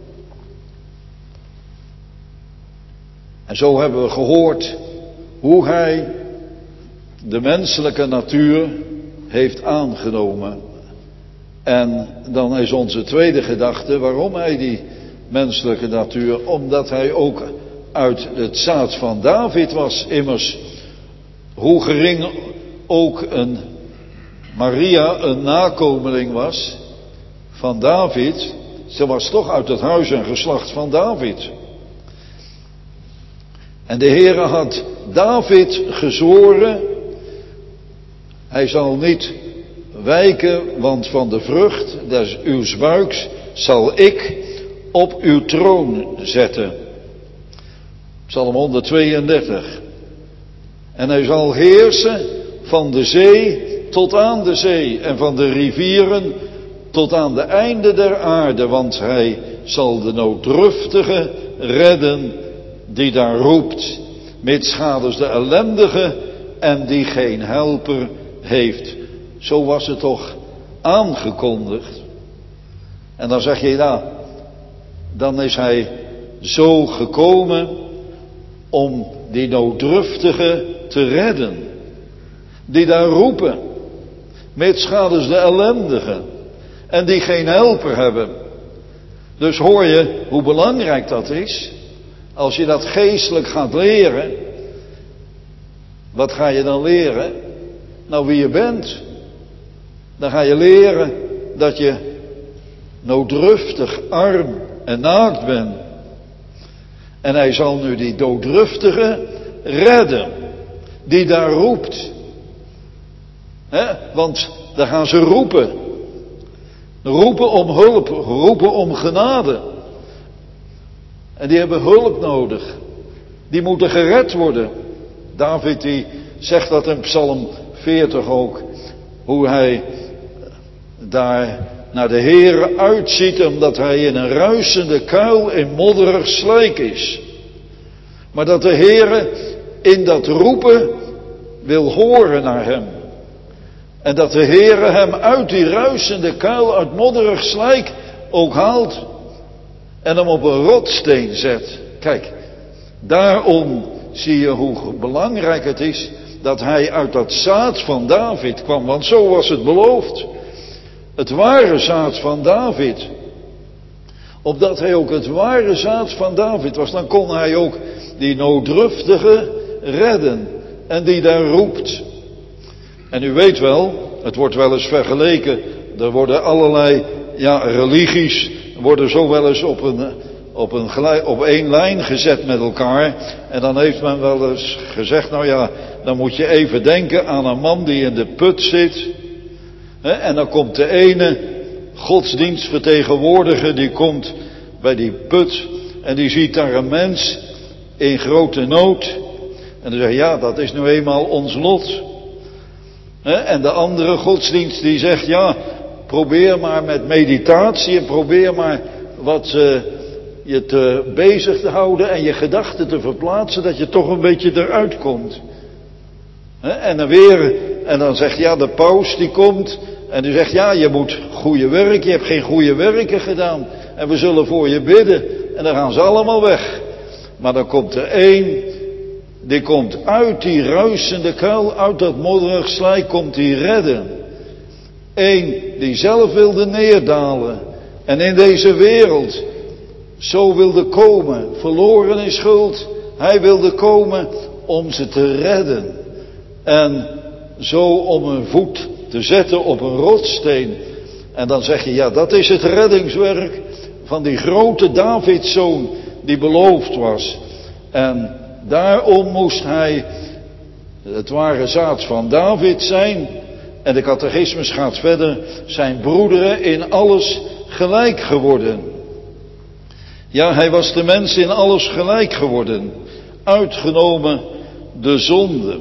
En zo hebben we gehoord hoe hij de menselijke natuur heeft aangenomen. En dan is onze tweede gedachte waarom hij die menselijke natuur, omdat hij ook uit het zaad van David was. Immers, hoe gering ook een Maria een nakomeling was van David, ze was toch uit het huis en geslacht van David. En de Heere had David gezworen, hij zal niet wijken, want van de vrucht des uws buiks zal ik op uw troon zetten. Psalm honderdtweeëndertig. En hij zal heersen van de zee tot aan de zee en van de rivieren tot aan de einde der aarde, want hij zal de nooddruftige redden die daar roept, mitsgaders de ellendige en die geen helper heeft. Zo was het toch aangekondigd. En dan zeg je, ja, dan is hij zo gekomen om die nooddruftige te redden. Die daar roepen, mitsgaders de ellendigen en die geen helper hebben. Dus hoor je hoe belangrijk dat is. Als je dat geestelijk gaat leren, wat ga je dan leren? Nou, wie je bent. Dan ga je leren dat je nooddruftig, arm en naakt bent. En hij zal nu die nooddruftige redden, die daar roept. He? Want daar gaan ze roepen. Roepen om hulp, roepen om genade. En die hebben hulp nodig. Die moeten gered worden. David die zegt dat in Psalm veertig ook. Hoe hij daar naar de Heere uitziet, omdat hij in een ruisende kuil in modderig slijk is. Maar dat de Heere in dat roepen wil horen naar hem. En dat de Heere hem uit die ruisende kuil, uit modderig slijk ook haalt. En hem op een rotsteen zet. Kijk, daarom zie je hoe belangrijk het is dat hij uit dat zaad van David kwam. Want zo was het beloofd. Het ware zaad van David. Opdat hij ook het ware zaad van David was, dan kon hij ook die nooddruftige redden. En die daar roept. En u weet wel, het wordt wel eens vergeleken. Er worden allerlei, ja, religies worden zo wel eens op een, op een op één lijn gezet met elkaar. En dan heeft men wel eens gezegd, nou ja, dan moet je even denken aan een man die in de put zit. Hè, en dan komt de ene godsdienstvertegenwoordiger, die komt bij die put en die ziet daar een mens in grote nood. En dan zegt, ja, dat is nu eenmaal ons lot. Hè, en de andere godsdienst die zegt, ja, probeer maar met meditatie en probeer maar wat, uh, je te bezig te houden en je gedachten te verplaatsen, dat je toch een beetje eruit komt. He, en dan weer, en dan zegt ja, de paus die komt en die zegt ja, je moet goede werk, je hebt geen goede werken gedaan en we zullen voor je bidden en dan gaan ze allemaal weg. Maar dan komt er één, die komt uit die ruisende kuil, uit dat modderig slijk, komt die redden. Eén die zelf wilde neerdalen en in deze wereld zo wilde komen, verloren in schuld. Hij wilde komen om ze te redden. En zo om een voet te zetten op een rotssteen. En dan zeg je, ja, dat is het reddingswerk van die grote Davidszoon die beloofd was. En daarom moest hij het ware zaad van David zijn. En de catechismus gaat verder, zijn broederen in alles gelijk geworden. Ja, hij was de mens in alles gelijk geworden, uitgenomen de zonde.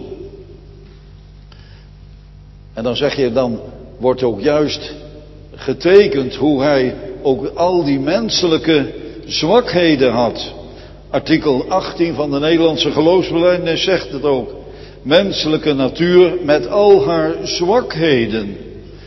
En dan zeg je, dan wordt ook juist getekend hoe hij ook al die menselijke zwakheden had. Artikel achttien van de Nederlandse geloofsbelijdenis zegt het ook. Menselijke natuur met al haar zwakheden.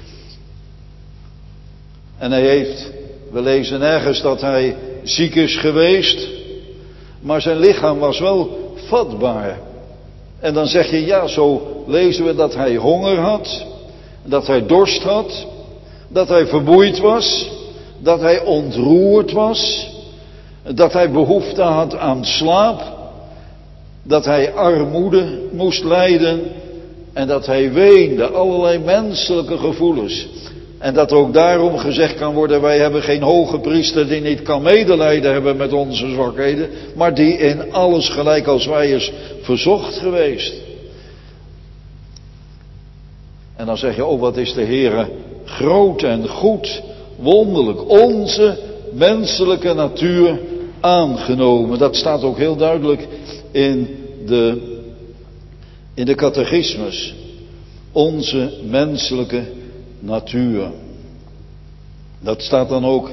En hij heeft, we lezen ergens dat hij ziek is geweest, maar zijn lichaam was wel vatbaar. En dan zeg je, ja, zo lezen we dat hij honger had, dat hij dorst had, dat hij vermoeid was, dat hij ontroerd was, dat hij behoefte had aan slaap, dat hij armoede moest lijden en dat hij weende, allerlei menselijke gevoelens. En dat ook daarom gezegd kan worden, wij hebben geen hoge priester die niet kan medelijden hebben met onze zwakheden, maar die in alles gelijk als wij is verzocht geweest. En dan zeg je, oh wat is de Heere groot en goed, wonderlijk, onze menselijke natuur aangenomen. Dat staat ook heel duidelijk in de, in de catechismus. Onze menselijke natuur. Dat staat dan ook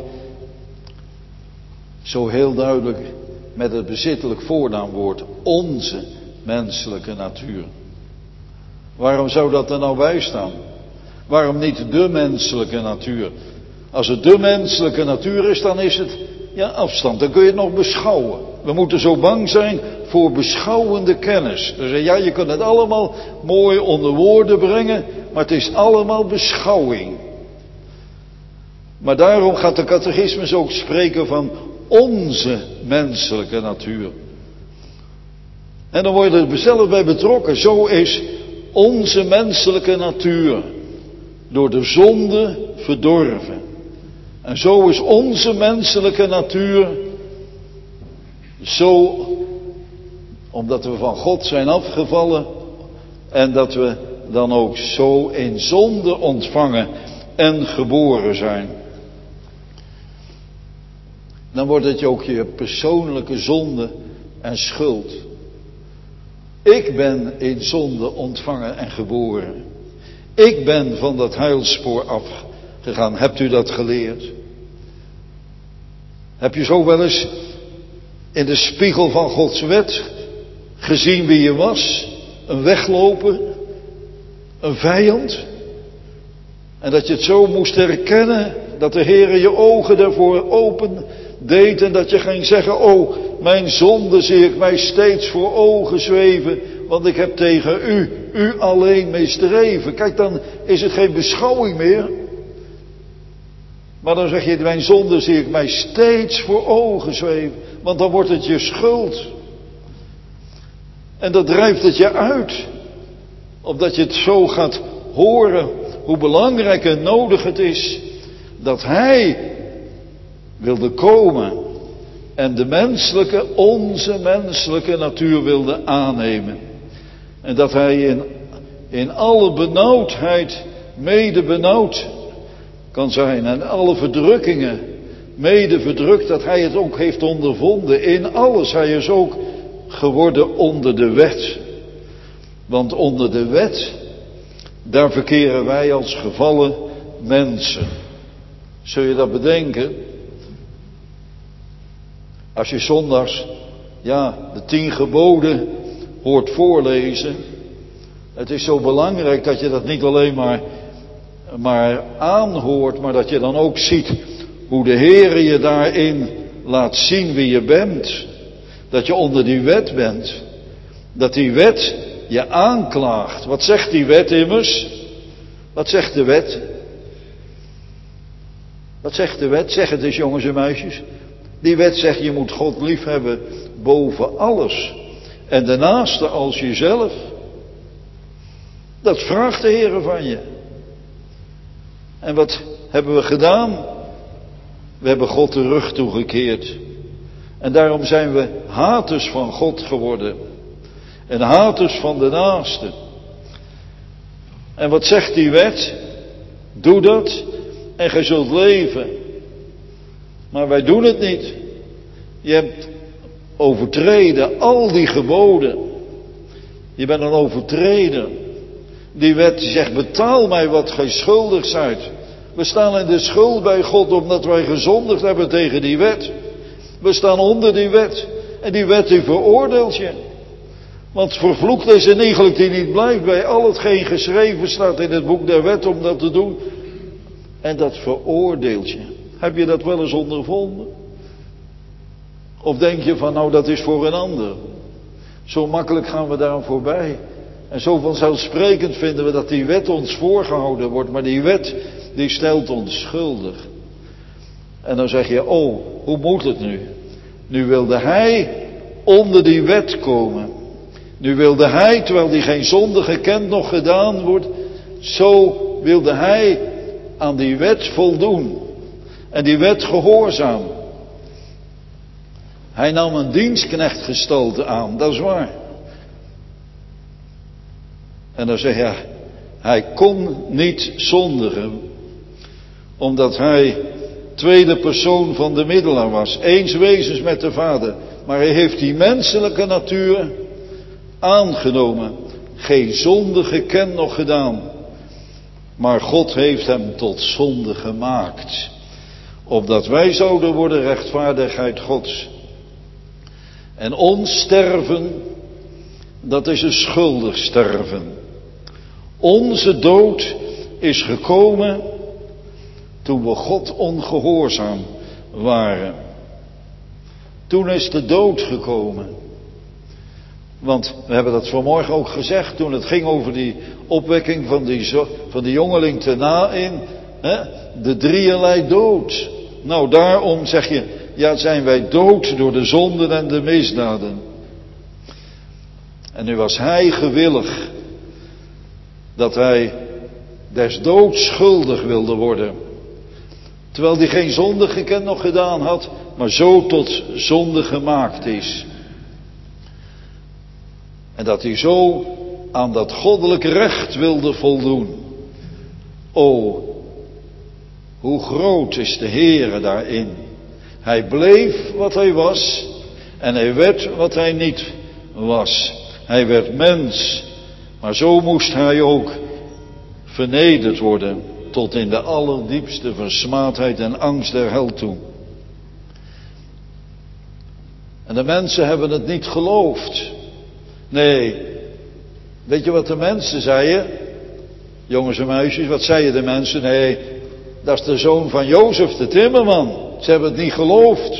zo heel duidelijk met het bezittelijk voornaamwoord. Onze menselijke natuur. Waarom zou dat er nou bij staan? Waarom niet de menselijke natuur? Als het de menselijke natuur is, dan is het ja, afstand. Dan kun je het nog beschouwen. We moeten zo bang zijn voor beschouwende kennis. Dus ja, je kunt het allemaal mooi onder woorden brengen, maar het is allemaal beschouwing. Maar daarom gaat de catechismus ook spreken van onze menselijke natuur. En dan word je er zelf bij betrokken. Zo is onze menselijke natuur door de zonde verdorven. En zo is onze menselijke natuur zo, omdat we van God zijn afgevallen en dat we dan ook zo in zonde ontvangen en geboren zijn. Dan wordt het ook je persoonlijke zonde en schuld. Ik ben in zonde ontvangen en geboren. Ik ben van dat huilspoor afgegaan. Hebt u dat geleerd? Heb je zo wel eens in de spiegel van Gods wet gezien wie je was? Een wegloper? Een vijand? En dat je het zo moest herkennen, dat de Heere je ogen daarvoor open deed en dat je ging zeggen, oh, mijn zonde zie ik mij steeds voor ogen zweven, want ik heb tegen u, u alleen misdreven. Kijk, dan is het geen beschouwing meer. Maar dan zeg je, mijn zonde zie ik mij steeds voor ogen zweven, want dan wordt het je schuld. En dat drijft het je uit, omdat je het zo gaat horen, hoe belangrijk en nodig het is dat Hij wilde komen en de menselijke, onze menselijke natuur wilde aannemen. En dat Hij in, in alle benauwdheid mede benauwd kan zijn en alle verdrukkingen mede verdrukt, dat Hij het ook heeft ondervonden. In alles, Hij is ook geworden onder de wet. Want onder de wet, daar verkeren wij als gevallen mensen. Zul je dat bedenken? Als je zondags, ja, de tien geboden hoort voorlezen. Het is zo belangrijk dat je dat niet alleen maar, maar aanhoort, maar dat je dan ook ziet hoe de Heere je daarin laat zien wie je bent. Dat je onder die wet bent. Dat die wet je aanklaagt. Wat zegt die wet immers? Wat zegt de wet? Wat zegt de wet? Zeg het eens, jongens en meisjes. Die wet zegt je moet God lief hebben boven alles. En de naaste als jezelf. Dat vraagt de Heere van je. En wat hebben we gedaan? We hebben God de rug toegekeerd. En daarom zijn we haters van God geworden. En haters van de naaste. En wat zegt die wet? Doe dat en gij zult leven. Maar wij doen het niet. Je hebt overtreden al die geboden. Je bent een overtreder. Die wet zegt, betaal mij wat gij schuldig zijt. We staan in de schuld bij God omdat wij gezondigd hebben tegen die wet. We staan onder die wet. En die wet die veroordeelt je. Want vervloekt is een iegelijk die niet blijft bij al hetgeen geschreven staat in het boek der wet om dat te doen. En dat veroordeelt je. Heb je dat wel eens ondervonden? Of denk je van nou dat is voor een ander? Zo makkelijk gaan we daaraan voorbij. En zo vanzelfsprekend vinden we dat die wet ons voorgehouden wordt. Maar die wet die stelt ons schuldig. En dan zeg je, oh, hoe moet het nu? Nu wilde hij onder die wet komen. Nu wilde hij, terwijl hij geen zonde gekend nog gedaan wordt, zo wilde hij aan die wet voldoen. En die wet gehoorzaam. Hij nam een dienstknechtgestalte aan, dat is waar. En dan zeg je, hij kon niet zondigen. Omdat hij tweede persoon van de middelaar was. Eens wezens met de Vader. Maar hij heeft die menselijke natuur aangenomen. Geen zonde gekend nog gedaan. Maar God heeft hem tot zonde gemaakt. Opdat wij zouden worden rechtvaardigheid Gods. En ons sterven, dat is een schuldig sterven. Onze dood is gekomen toen we God ongehoorzaam waren. Toen is de dood gekomen. Want we hebben dat vanmorgen ook gezegd toen het ging over die opwekking van die, van die jongeling te Naïn. Hè? De drieërlei dood. Nou daarom zeg je, ja zijn wij dood door de zonden en de misdaden. En nu was hij gewillig dat hij des doods schuldig wilde worden. Terwijl hij geen zonde gekend nog gedaan had, maar zo tot zonde gemaakt is. En dat hij zo aan dat goddelijk recht wilde voldoen. O, hoe groot is de Heere daarin. Hij bleef wat hij was en hij werd wat hij niet was. Hij werd mens, maar zo moest hij ook vernederd worden tot in de allerdiepste versmaadheid en angst der hel toe. En de mensen hebben het niet geloofd. Nee, weet je wat de mensen zeiden? Jongens en meisjes, wat zeiden de mensen? Nee, dat is de zoon van Jozef de timmerman. Ze hebben het niet geloofd.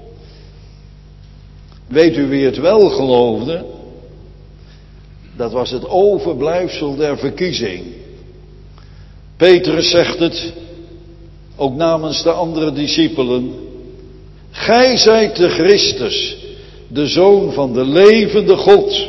Weet u wie het wel geloofde? Dat was het overblijfsel der verkiezing. Petrus zegt het, ook namens de andere discipelen. Gij zijt de Christus, de Zoon van de levende God.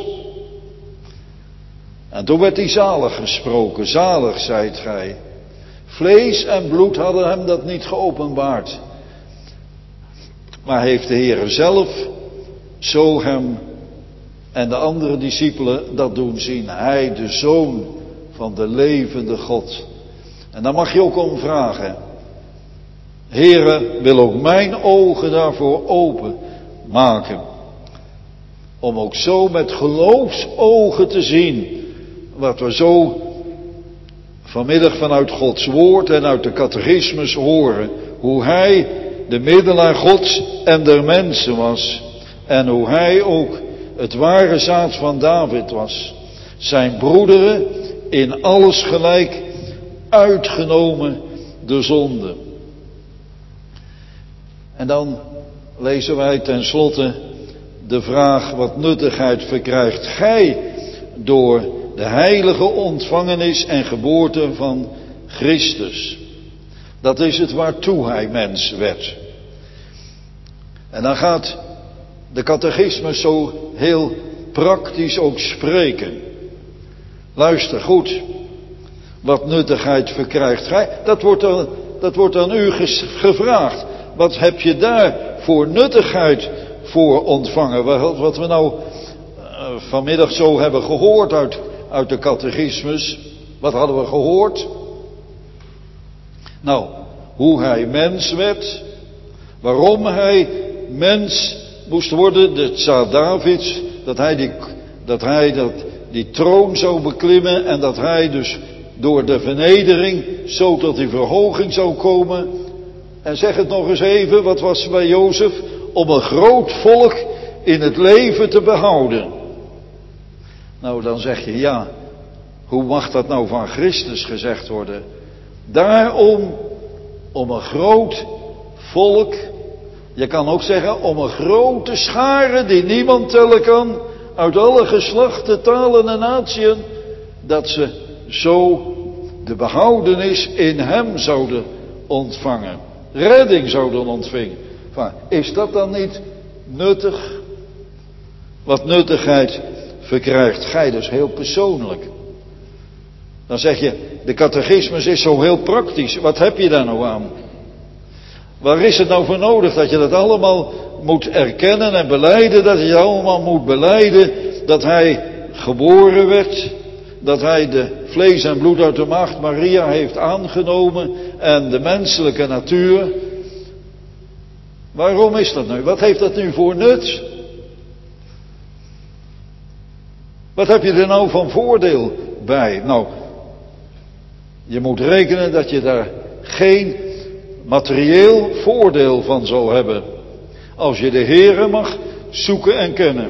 En toen werd hij zalig gesproken, zalig zijt gij. Vlees en bloed hadden hem dat niet geopenbaard. Maar heeft de Heer zelf zo hem en de andere discipelen dat doen zien. Hij, de Zoon van de levende God. En dan mag je ook om vragen. Heere, wil ook mijn ogen daarvoor open maken. Om ook zo met geloofsogen te zien. Wat we zo vanmiddag vanuit Gods woord en uit de catechismus horen. Hoe hij de middelaar Gods en der mensen was. En hoe hij ook het ware zaad van David was. Zijn broederen in alles gelijk, uitgenomen de zonde. En dan lezen wij tenslotte de vraag: wat nuttigheid verkrijgt gij door de heilige ontvangenis en geboorte van Christus? Dat is het waartoe hij mens werd. En dan gaat de catechismus zo heel praktisch ook spreken. Luister goed. Wat nuttigheid verkrijgt gij? Dat wordt dan, dat wordt aan u gevraagd. Wat heb je daar voor nuttigheid voor ontvangen? Wat we nou uh, vanmiddag zo hebben gehoord uit, uit de catechismus. Wat hadden we gehoord? Nou, hoe hij mens werd. Waarom hij mens moest worden. De zaad Davids. Dat hij, die, dat hij dat, die troon zou beklimmen. En dat hij dus door de vernedering zo tot die verhoging zou komen. En zeg het nog eens even, wat was bij Jozef? Om een groot volk in het leven te behouden. Nou, dan zeg je, ja, hoe mag dat nou van Christus gezegd worden? Daarom, om een groot volk, je kan ook zeggen, om een grote schare die niemand tellen kan, uit alle geslachten, talen en natieën, dat ze zo de behoudenis in hem zouden ontvangen. Redding zouden ontvingen. Is dat dan niet nuttig? Wat nuttigheid verkrijgt gij, dus heel persoonlijk. Dan zeg je, de catechismus is zo heel praktisch. Wat heb je daar nou aan? Waar is het nou voor nodig dat je dat allemaal moet erkennen en belijden? Dat je allemaal moet belijden dat hij geboren werd. Dat hij de vlees en bloed uit de maagd Maria heeft aangenomen. En de menselijke natuur. Waarom is dat nu? Wat heeft dat nu voor nut? Wat heb je er nou van voordeel bij? Nou, je moet rekenen dat je daar geen materieel voordeel van zal hebben. Als je de Heere mag zoeken en kennen.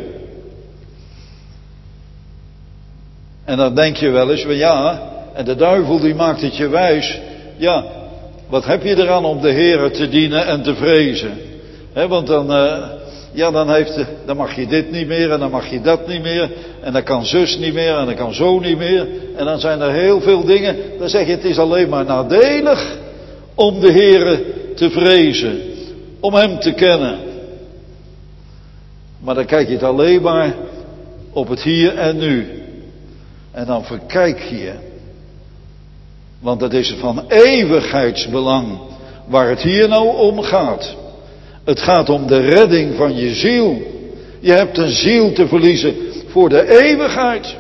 En dan denk je wel eens, ja, en de duivel die maakt het je wijs. Ja, wat heb je eraan om de Heere te dienen en te vrezen? He, want dan, uh, ja, dan, heeft de, dan mag je dit niet meer en dan mag je dat niet meer. En dan kan zus niet meer en dan kan zo niet meer. En dan zijn er heel veel dingen. Dan zeg je, het is alleen maar nadelig om de Heere te vrezen. Om hem te kennen. Maar dan kijk je het alleen maar op het hier en nu. En dan verkijk je. Want het is van eeuwigheidsbelang waar het hier nou om gaat. Het gaat om de redding van je ziel. Je hebt een ziel te verliezen voor de eeuwigheid.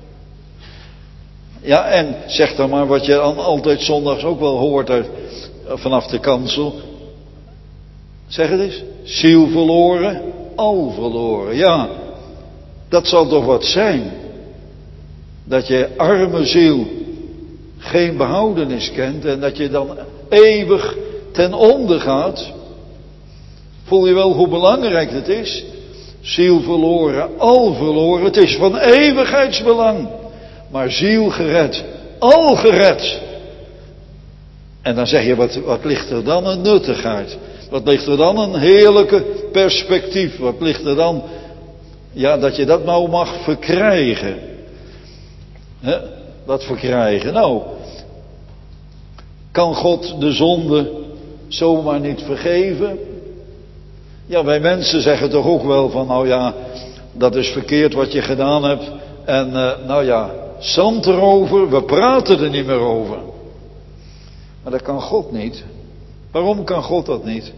Ja, en zeg dan maar wat je dan altijd zondags ook wel hoort uit, vanaf de kansel. Zeg het eens. Ziel verloren, al verloren. Ja, dat zal toch wat zijn. Dat je arme ziel geen behoudenis kent en dat je dan eeuwig ten onder gaat. Voel je wel hoe belangrijk het is? Ziel verloren, al verloren. Het is van eeuwigheidsbelang. Maar ziel gered, al gered. En dan zeg je, wat, wat ligt er dan een nuttigheid? Wat ligt er dan een heerlijke perspectief? Wat ligt er dan, ja, dat je dat nou mag verkrijgen. He, wat verkrijgen? Nou, kan God de zonde zomaar niet vergeven? Ja, wij mensen zeggen toch ook wel van, nou ja, dat is verkeerd wat je gedaan hebt. En uh, nou ja, zand erover, we praten er niet meer over. Maar dat kan God niet. Waarom kan God dat niet?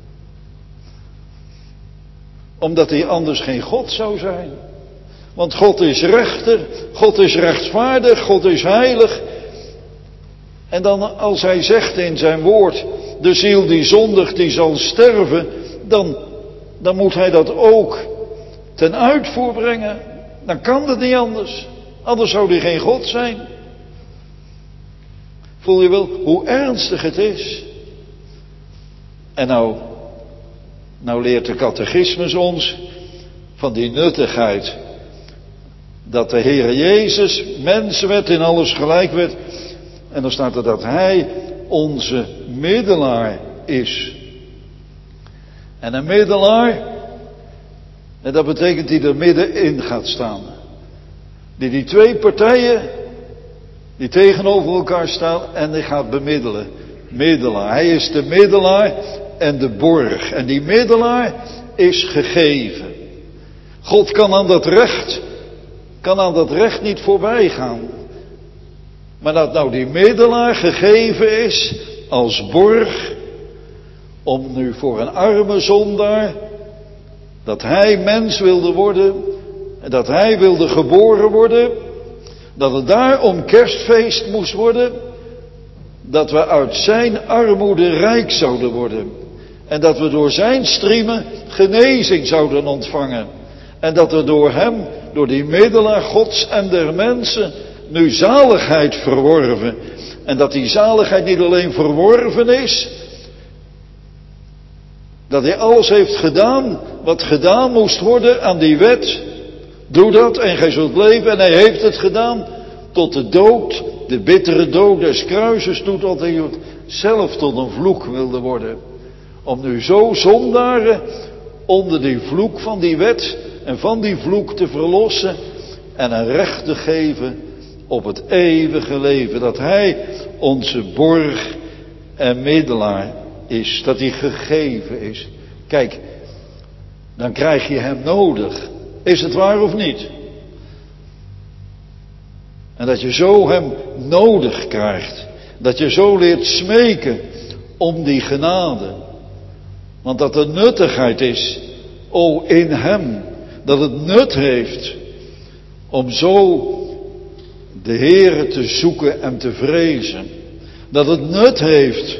Omdat hij anders geen God zou zijn. Want God is rechter, God is rechtvaardig, God is heilig. En dan als hij zegt in zijn woord, de ziel die zondigt, die zal sterven, dan, dan moet hij dat ook ten uitvoer brengen. Dan kan dat niet anders. Anders zou hij geen God zijn. Voel je wel hoe ernstig het is? En nou, nou leert de catechismus ons van die nuttigheid. Dat de Heere Jezus mens werd, in alles gelijk werd. En dan staat er dat Hij onze middelaar is. En een middelaar, en dat betekent die er middenin gaat staan. Die die twee partijen, die tegenover elkaar staan en die gaat bemiddelen. Middelaar. Hij is de middelaar en de borg. En die middelaar is gegeven. God kan aan dat recht, kan aan dat recht niet voorbij gaan. Maar dat nou die middelaar gegeven is als borg, om nu voor een arme zondaar, dat hij mens wilde worden, en dat hij wilde geboren worden, dat het daarom kerstfeest moest worden, dat we uit zijn armoede rijk zouden worden. En dat we door zijn striemen genezing zouden ontvangen. En dat er door hem, door die middelaar Gods en der mensen, nu zaligheid verworven. En dat die zaligheid niet alleen verworven is, dat hij alles heeft gedaan wat gedaan moest worden aan die wet. Doe dat en gij zult leven. En hij heeft het gedaan tot de dood, de bittere dood des kruises toe, tot hij zelf tot een vloek wilde worden. Om nu zo zondaren onder die vloek van die wet en van die vloek te verlossen en een recht te geven op het eeuwige leven. Dat hij onze borg en middelaar is. Dat hij gegeven is. Kijk, dan krijg je hem nodig. Is het waar of niet? En dat je zo hem nodig krijgt. Dat je zo leert smeken om die genade. Want dat er nuttigheid is, o in hem. Dat het nut heeft om zo de Heere te zoeken en te vrezen. Dat het nut heeft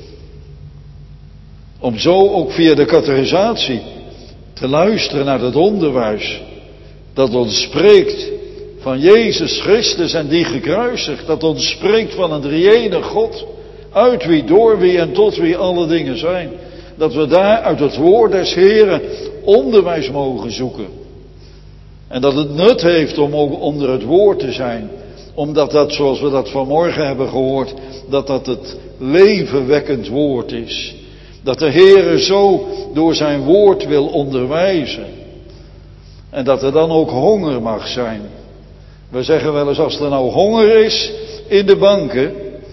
om zo ook via de catechisatie te luisteren naar het onderwijs. Dat ons spreekt van Jezus Christus en die gekruisigd. Dat ons spreekt van een drie-enige God. Uit wie, door wie en tot wie alle dingen zijn. Dat we daar uit het woord des Heeren onderwijs mogen zoeken. En dat het nut heeft om ook onder het woord te zijn. Omdat dat, zoals we dat vanmorgen hebben gehoord, dat dat het levenwekkend woord is. Dat de Heere zo door zijn woord wil onderwijzen. En dat er dan ook honger mag zijn. We zeggen wel eens, als er nou honger is in de banken,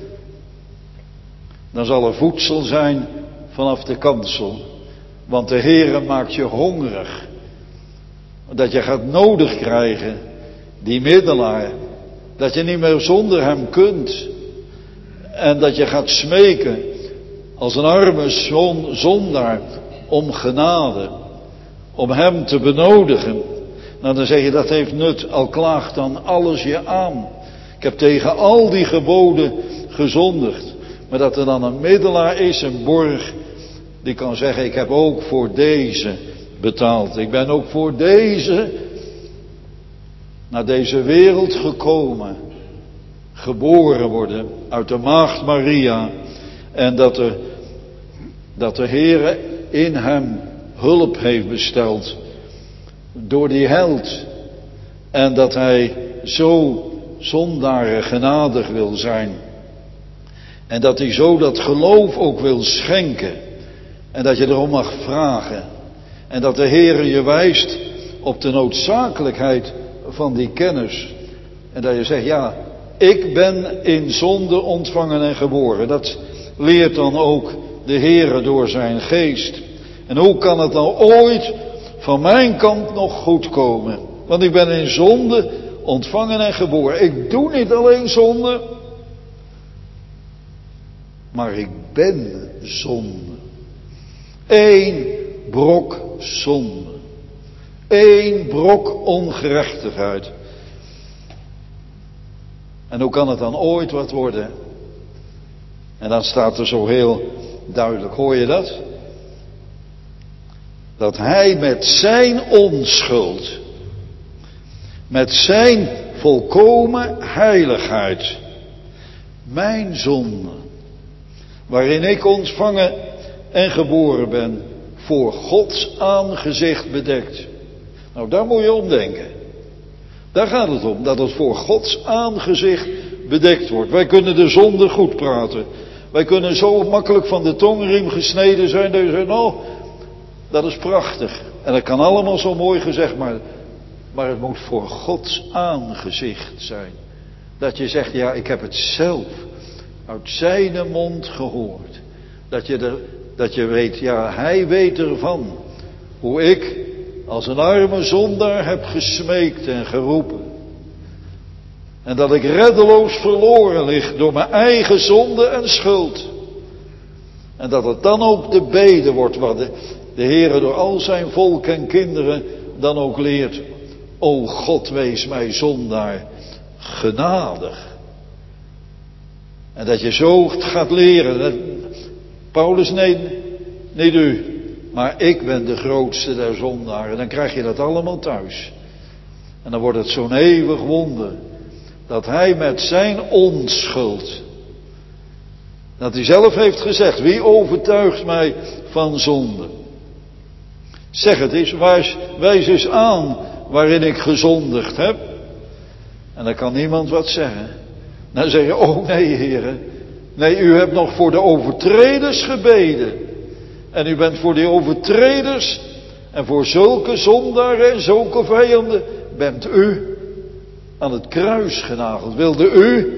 dan zal er voedsel zijn vanaf de kansel. Want de Heere maakt je hongerig. Dat je gaat nodig krijgen, die middelaar. Dat je niet meer zonder hem kunt. En dat je gaat smeken als een arme zondaar om genade. Om hem te benodigen. Nou, dan zeg je, dat heeft nut, al klaagt dan alles je aan. Ik heb tegen al die geboden gezondigd. Maar dat er dan een middelaar is, een borg, die kan zeggen, ik heb ook voor deze betaald. Ik ben ook voor deze naar deze wereld gekomen. Geboren worden uit de maagd Maria. En dat de, dat de Heere in hem hulp heeft besteld. Door die held. En dat hij zo zondaren genadig wil zijn. En dat hij zo dat geloof ook wil schenken. En dat je erom mag vragen. En dat de Heere je wijst op de noodzakelijkheid van die kennis. En dat je zegt, ja, ik ben in zonde ontvangen en geboren. Dat leert dan ook de Heere door zijn geest. En hoe kan het nou ooit van mijn kant nog goed komen? Want ik ben in zonde ontvangen en geboren. Ik doe niet alleen zonde, maar ik ben zonde. Eén brok zonde. Eén brok ongerechtigheid. En hoe kan het dan ooit wat worden? En dan staat er zo heel duidelijk, hoor je dat? Dat hij met zijn onschuld, met zijn volkomen heiligheid, mijn zonde, waarin ik ontvangen en geboren ben, voor Gods aangezicht bedekt. Nou, daar moet je om denken. Daar gaat het om, dat het voor Gods aangezicht bedekt wordt. Wij kunnen de zonde goed praten. Wij kunnen zo makkelijk van de tongriem gesneden zijn dat je zegt, nou, dat is prachtig. En dat kan allemaal zo mooi gezegd, maar, maar het moet voor Gods aangezicht zijn. Dat je zegt, ja, ik heb het zelf uit zijn mond gehoord. Dat je, er, dat je weet, ja, hij weet ervan. Hoe ik als een arme zondaar heb gesmeekt en geroepen. En dat ik reddeloos verloren lig door mijn eigen zonde en schuld. En dat het dan ook de bede wordt wat de, de Heere door al zijn volk en kinderen dan ook leert. O God, wees mij zondaar genadig. En dat je zo gaat leren. Dat, Paulus, nee, niet u. Maar ik ben de grootste der zondaren. Dan krijg je dat allemaal thuis. En dan wordt het zo'n eeuwig wonder. Dat hij met zijn onschuld. Dat hij zelf heeft gezegd. Wie overtuigt mij van zonde? Zeg het eens. Wijs, wijs eens aan waarin ik gezondigd heb. En dan kan niemand wat zeggen. Dan zeg je, oh nee heren. Nee, u hebt nog voor de overtreders gebeden. En u bent voor die overtreders en voor zulke zondaren en zulke vijanden, bent u aan het kruis genageld. Wilde u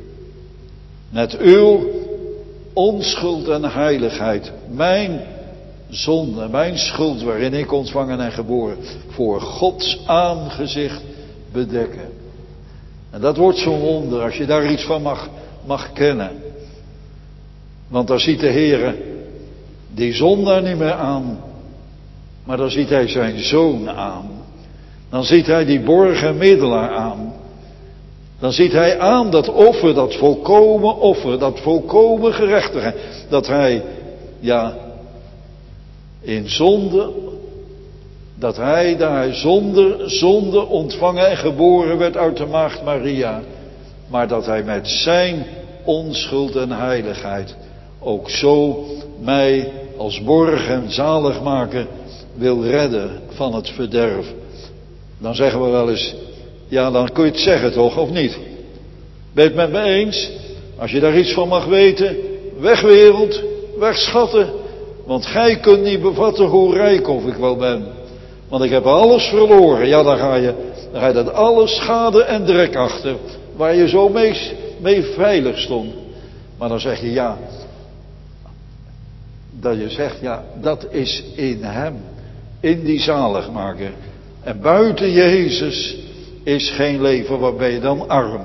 met uw onschuld en heiligheid mijn zonde, mijn schuld waarin ik ontvangen en geboren, voor Gods aangezicht bedekken. En dat wordt zo'n wonder als je daar iets van mag, mag kennen. Want dan ziet de Heere die zondaar niet meer aan, maar dan ziet hij zijn zoon aan. Dan ziet hij die borg en middelaar aan. Dan ziet hij aan dat offer, dat volkomen offer, dat volkomen gerechtigheid. Dat hij, ja, in zonde, dat hij daar zonder zonde ontvangen en geboren werd uit de maagd Maria. Maar dat hij met zijn onschuld en heiligheid ook zo mij als borg en zaligmaker wil redden van het verderf. Dan zeggen we wel eens, ja, dan kun je het zeggen toch, of niet? Ben je het met me eens? Als je daar iets van mag weten, weg wereld, weg schatten. Want gij kunt niet bevatten hoe rijk of ik wel ben. Want ik heb alles verloren. Ja, dan ga je, dan ga je dat alles schade en drek achter. Waar je zo mee, mee veilig stond. Maar dan zeg je, ja. Dat je zegt, ja, dat is in hem. In die zaligmaker. En buiten Jezus is geen leven, waar ben je dan arm.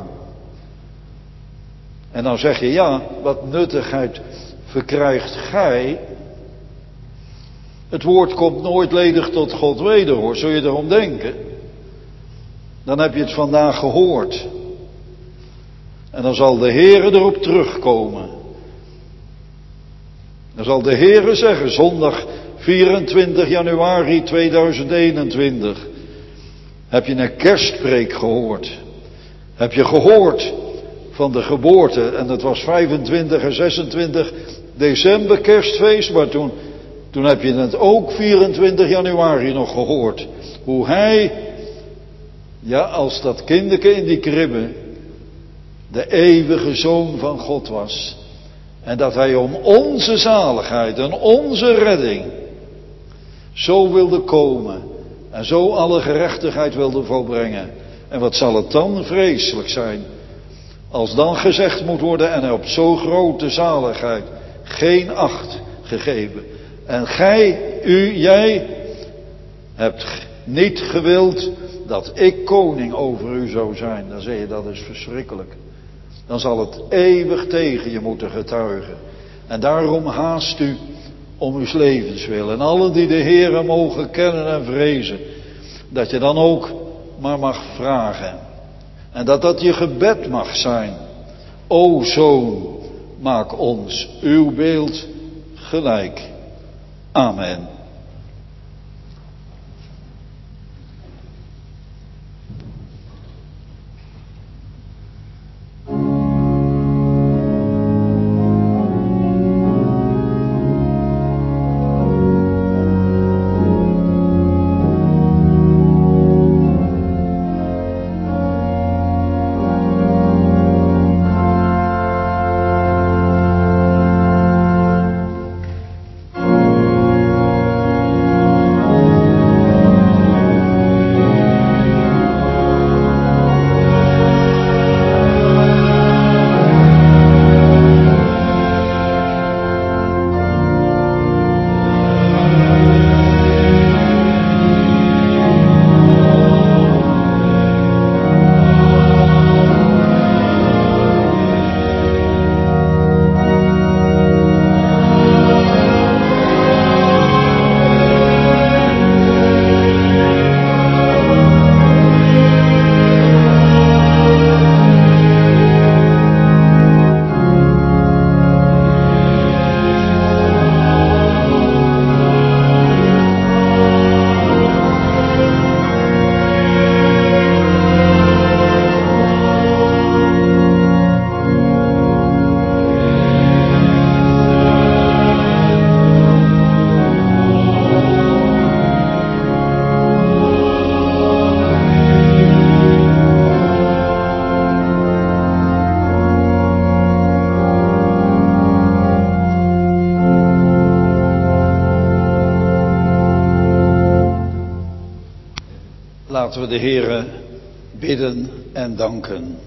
En dan zeg je, ja, wat nuttigheid verkrijgt gij. Het woord komt nooit ledig tot God weder, hoor. Zul je erom denken? Dan heb je het vandaag gehoord. En dan zal de Heere erop terugkomen. Dan zal de Heere zeggen, zondag vierentwintig januari tweeduizend eenentwintig. Heb je een kerstpreek gehoord? Heb je gehoord van de geboorte? En dat was vijfentwintig en zesentwintig december kerstfeest. Maar toen, toen heb je het ook vierentwintig januari nog gehoord. Hoe hij, ja, als dat kinderke in die kribbe, de eeuwige Zoon van God was. En dat hij om onze zaligheid en onze redding zo wilde komen. En zo alle gerechtigheid wilde volbrengen. En wat zal het dan vreselijk zijn. Als dan gezegd moet worden en er op zo'n grote zaligheid geen acht gegeven. En gij, u, jij hebt niet gewild dat ik koning over u zou zijn. Dan zeg je, dat is verschrikkelijk. Dan zal het eeuwig tegen je moeten getuigen. En daarom haast u om uw levens wil. En allen die de Heere mogen kennen en vrezen. Dat je dan ook maar mag vragen. En dat dat je gebed mag zijn. O Zoon, maak ons uw beeld gelijk. Amen. Laten we de Heere bidden en danken.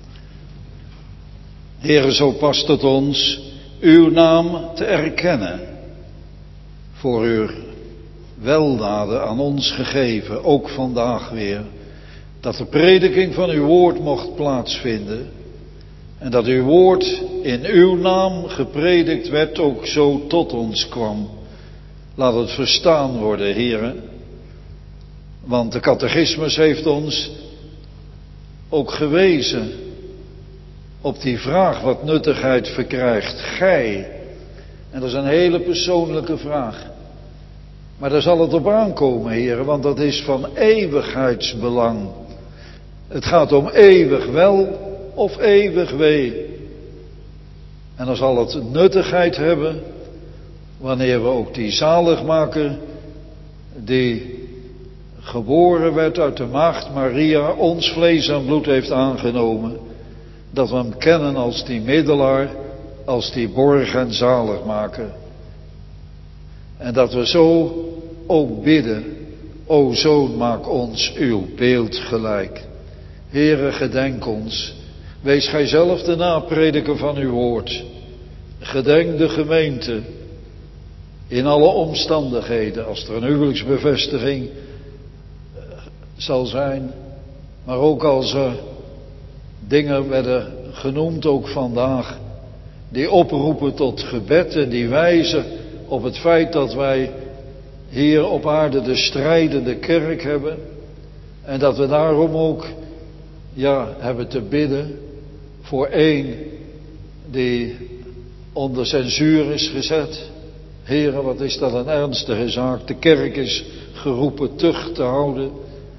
Heere, zo past het ons uw naam te erkennen, voor uw weldaden aan ons gegeven, ook vandaag weer, dat de prediking van uw woord mocht plaatsvinden en dat uw woord in uw naam gepredikt werd, ook zo tot ons kwam. Laat het verstaan worden, Heere, want de catechismus heeft ons ook gewezen op die vraag wat nuttigheid verkrijgt. Gij, en dat is een hele persoonlijke vraag, maar daar zal het op aankomen, Heere, want dat is van eeuwigheidsbelang. Het gaat om eeuwig wel of eeuwig wee. En dan zal het nuttigheid hebben wanneer we ook die zaligmaker die geboren werd uit de maagd Maria, ons vlees en bloed heeft aangenomen, dat we hem kennen als die middelaar, als die borg en zaligmaker. En dat we zo ook bidden, o Zoon, maak ons uw beeld gelijk. Heere, gedenk ons. Wees gij zelf de naprediker van uw woord. Gedenk de gemeente in alle omstandigheden, als er een huwelijksbevestiging zal zijn, maar ook als er dingen werden genoemd, ook vandaag, die oproepen tot gebed en die wijzen op het feit dat wij hier op aarde de strijdende kerk hebben en dat we daarom ook, ja, hebben te bidden voor één die onder censuur is gezet. Heren, wat is dat een ernstige zaak. De kerk is geroepen tucht te houden.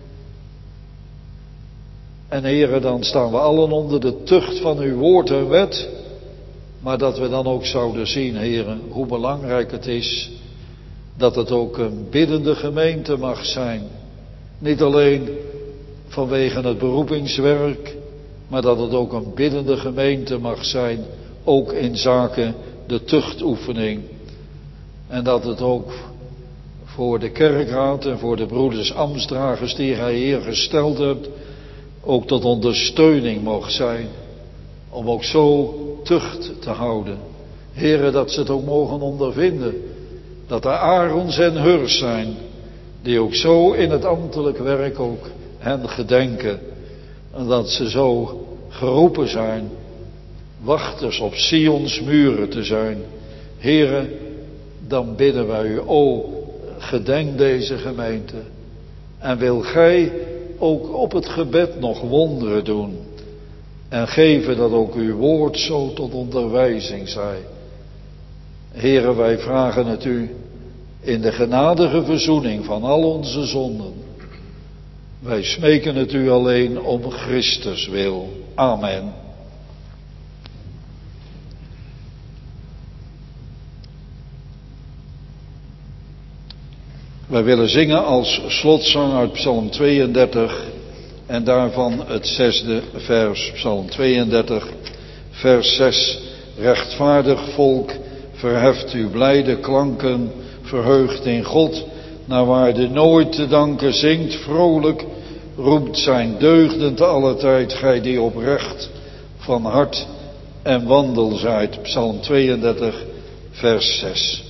En heren, dan staan we allen onder de tucht van uw woord en wet. Maar dat we dan ook zouden zien, heren, hoe belangrijk het is dat het ook een biddende gemeente mag zijn. Niet alleen vanwege het beroepingswerk, maar dat het ook een biddende gemeente mag zijn, ook in zaken de tuchtoefening. En dat het ook voor de kerkraad en voor de broeders ambtsdragers die gij hier gesteld hebt, ook tot ondersteuning mocht zijn, om ook zo tucht te houden. Heren, dat ze het ook mogen ondervinden, dat er Aarons en Hurs zijn, die ook zo in het ambtelijk werk ook hen gedenken. En dat ze zo geroepen zijn, wachters op Sions muren te zijn. Heren, dan bidden wij u, o, gedenk deze gemeente. En wil gij ook op het gebed nog wonderen doen. En geven dat ook uw woord zo tot onderwijzing zij. Heren, wij vragen het u in de genadige verzoening van al onze zonden. Wij smeken het u alleen om Christus wil. Amen. Wij willen zingen als slotzang uit Psalm tweeëndertig en daarvan het zesde vers, Psalm tweeëndertig, vers zes. Rechtvaardig volk, verheft uw blijde klanken, verheugt in God, naar waarde nooit te danken, zingt vrolijk, roept zijn deugden te alle tijd, gij die oprecht van hart en wandel zijt. Psalm tweeëndertig, vers zes.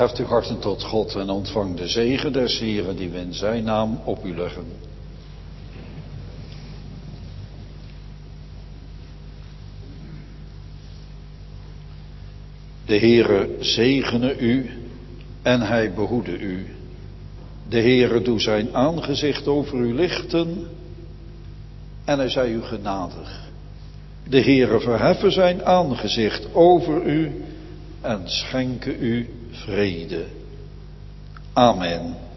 Verheft uw harten tot God en ontvang de zegen des Heren die we in zijn naam op u leggen. De Heere zegene u en hij behoede u. De Heere doe zijn aangezicht over u lichten en hij zij u genadig. De Heere verheffen zijn aangezicht over u en schenke u vrede. Amen.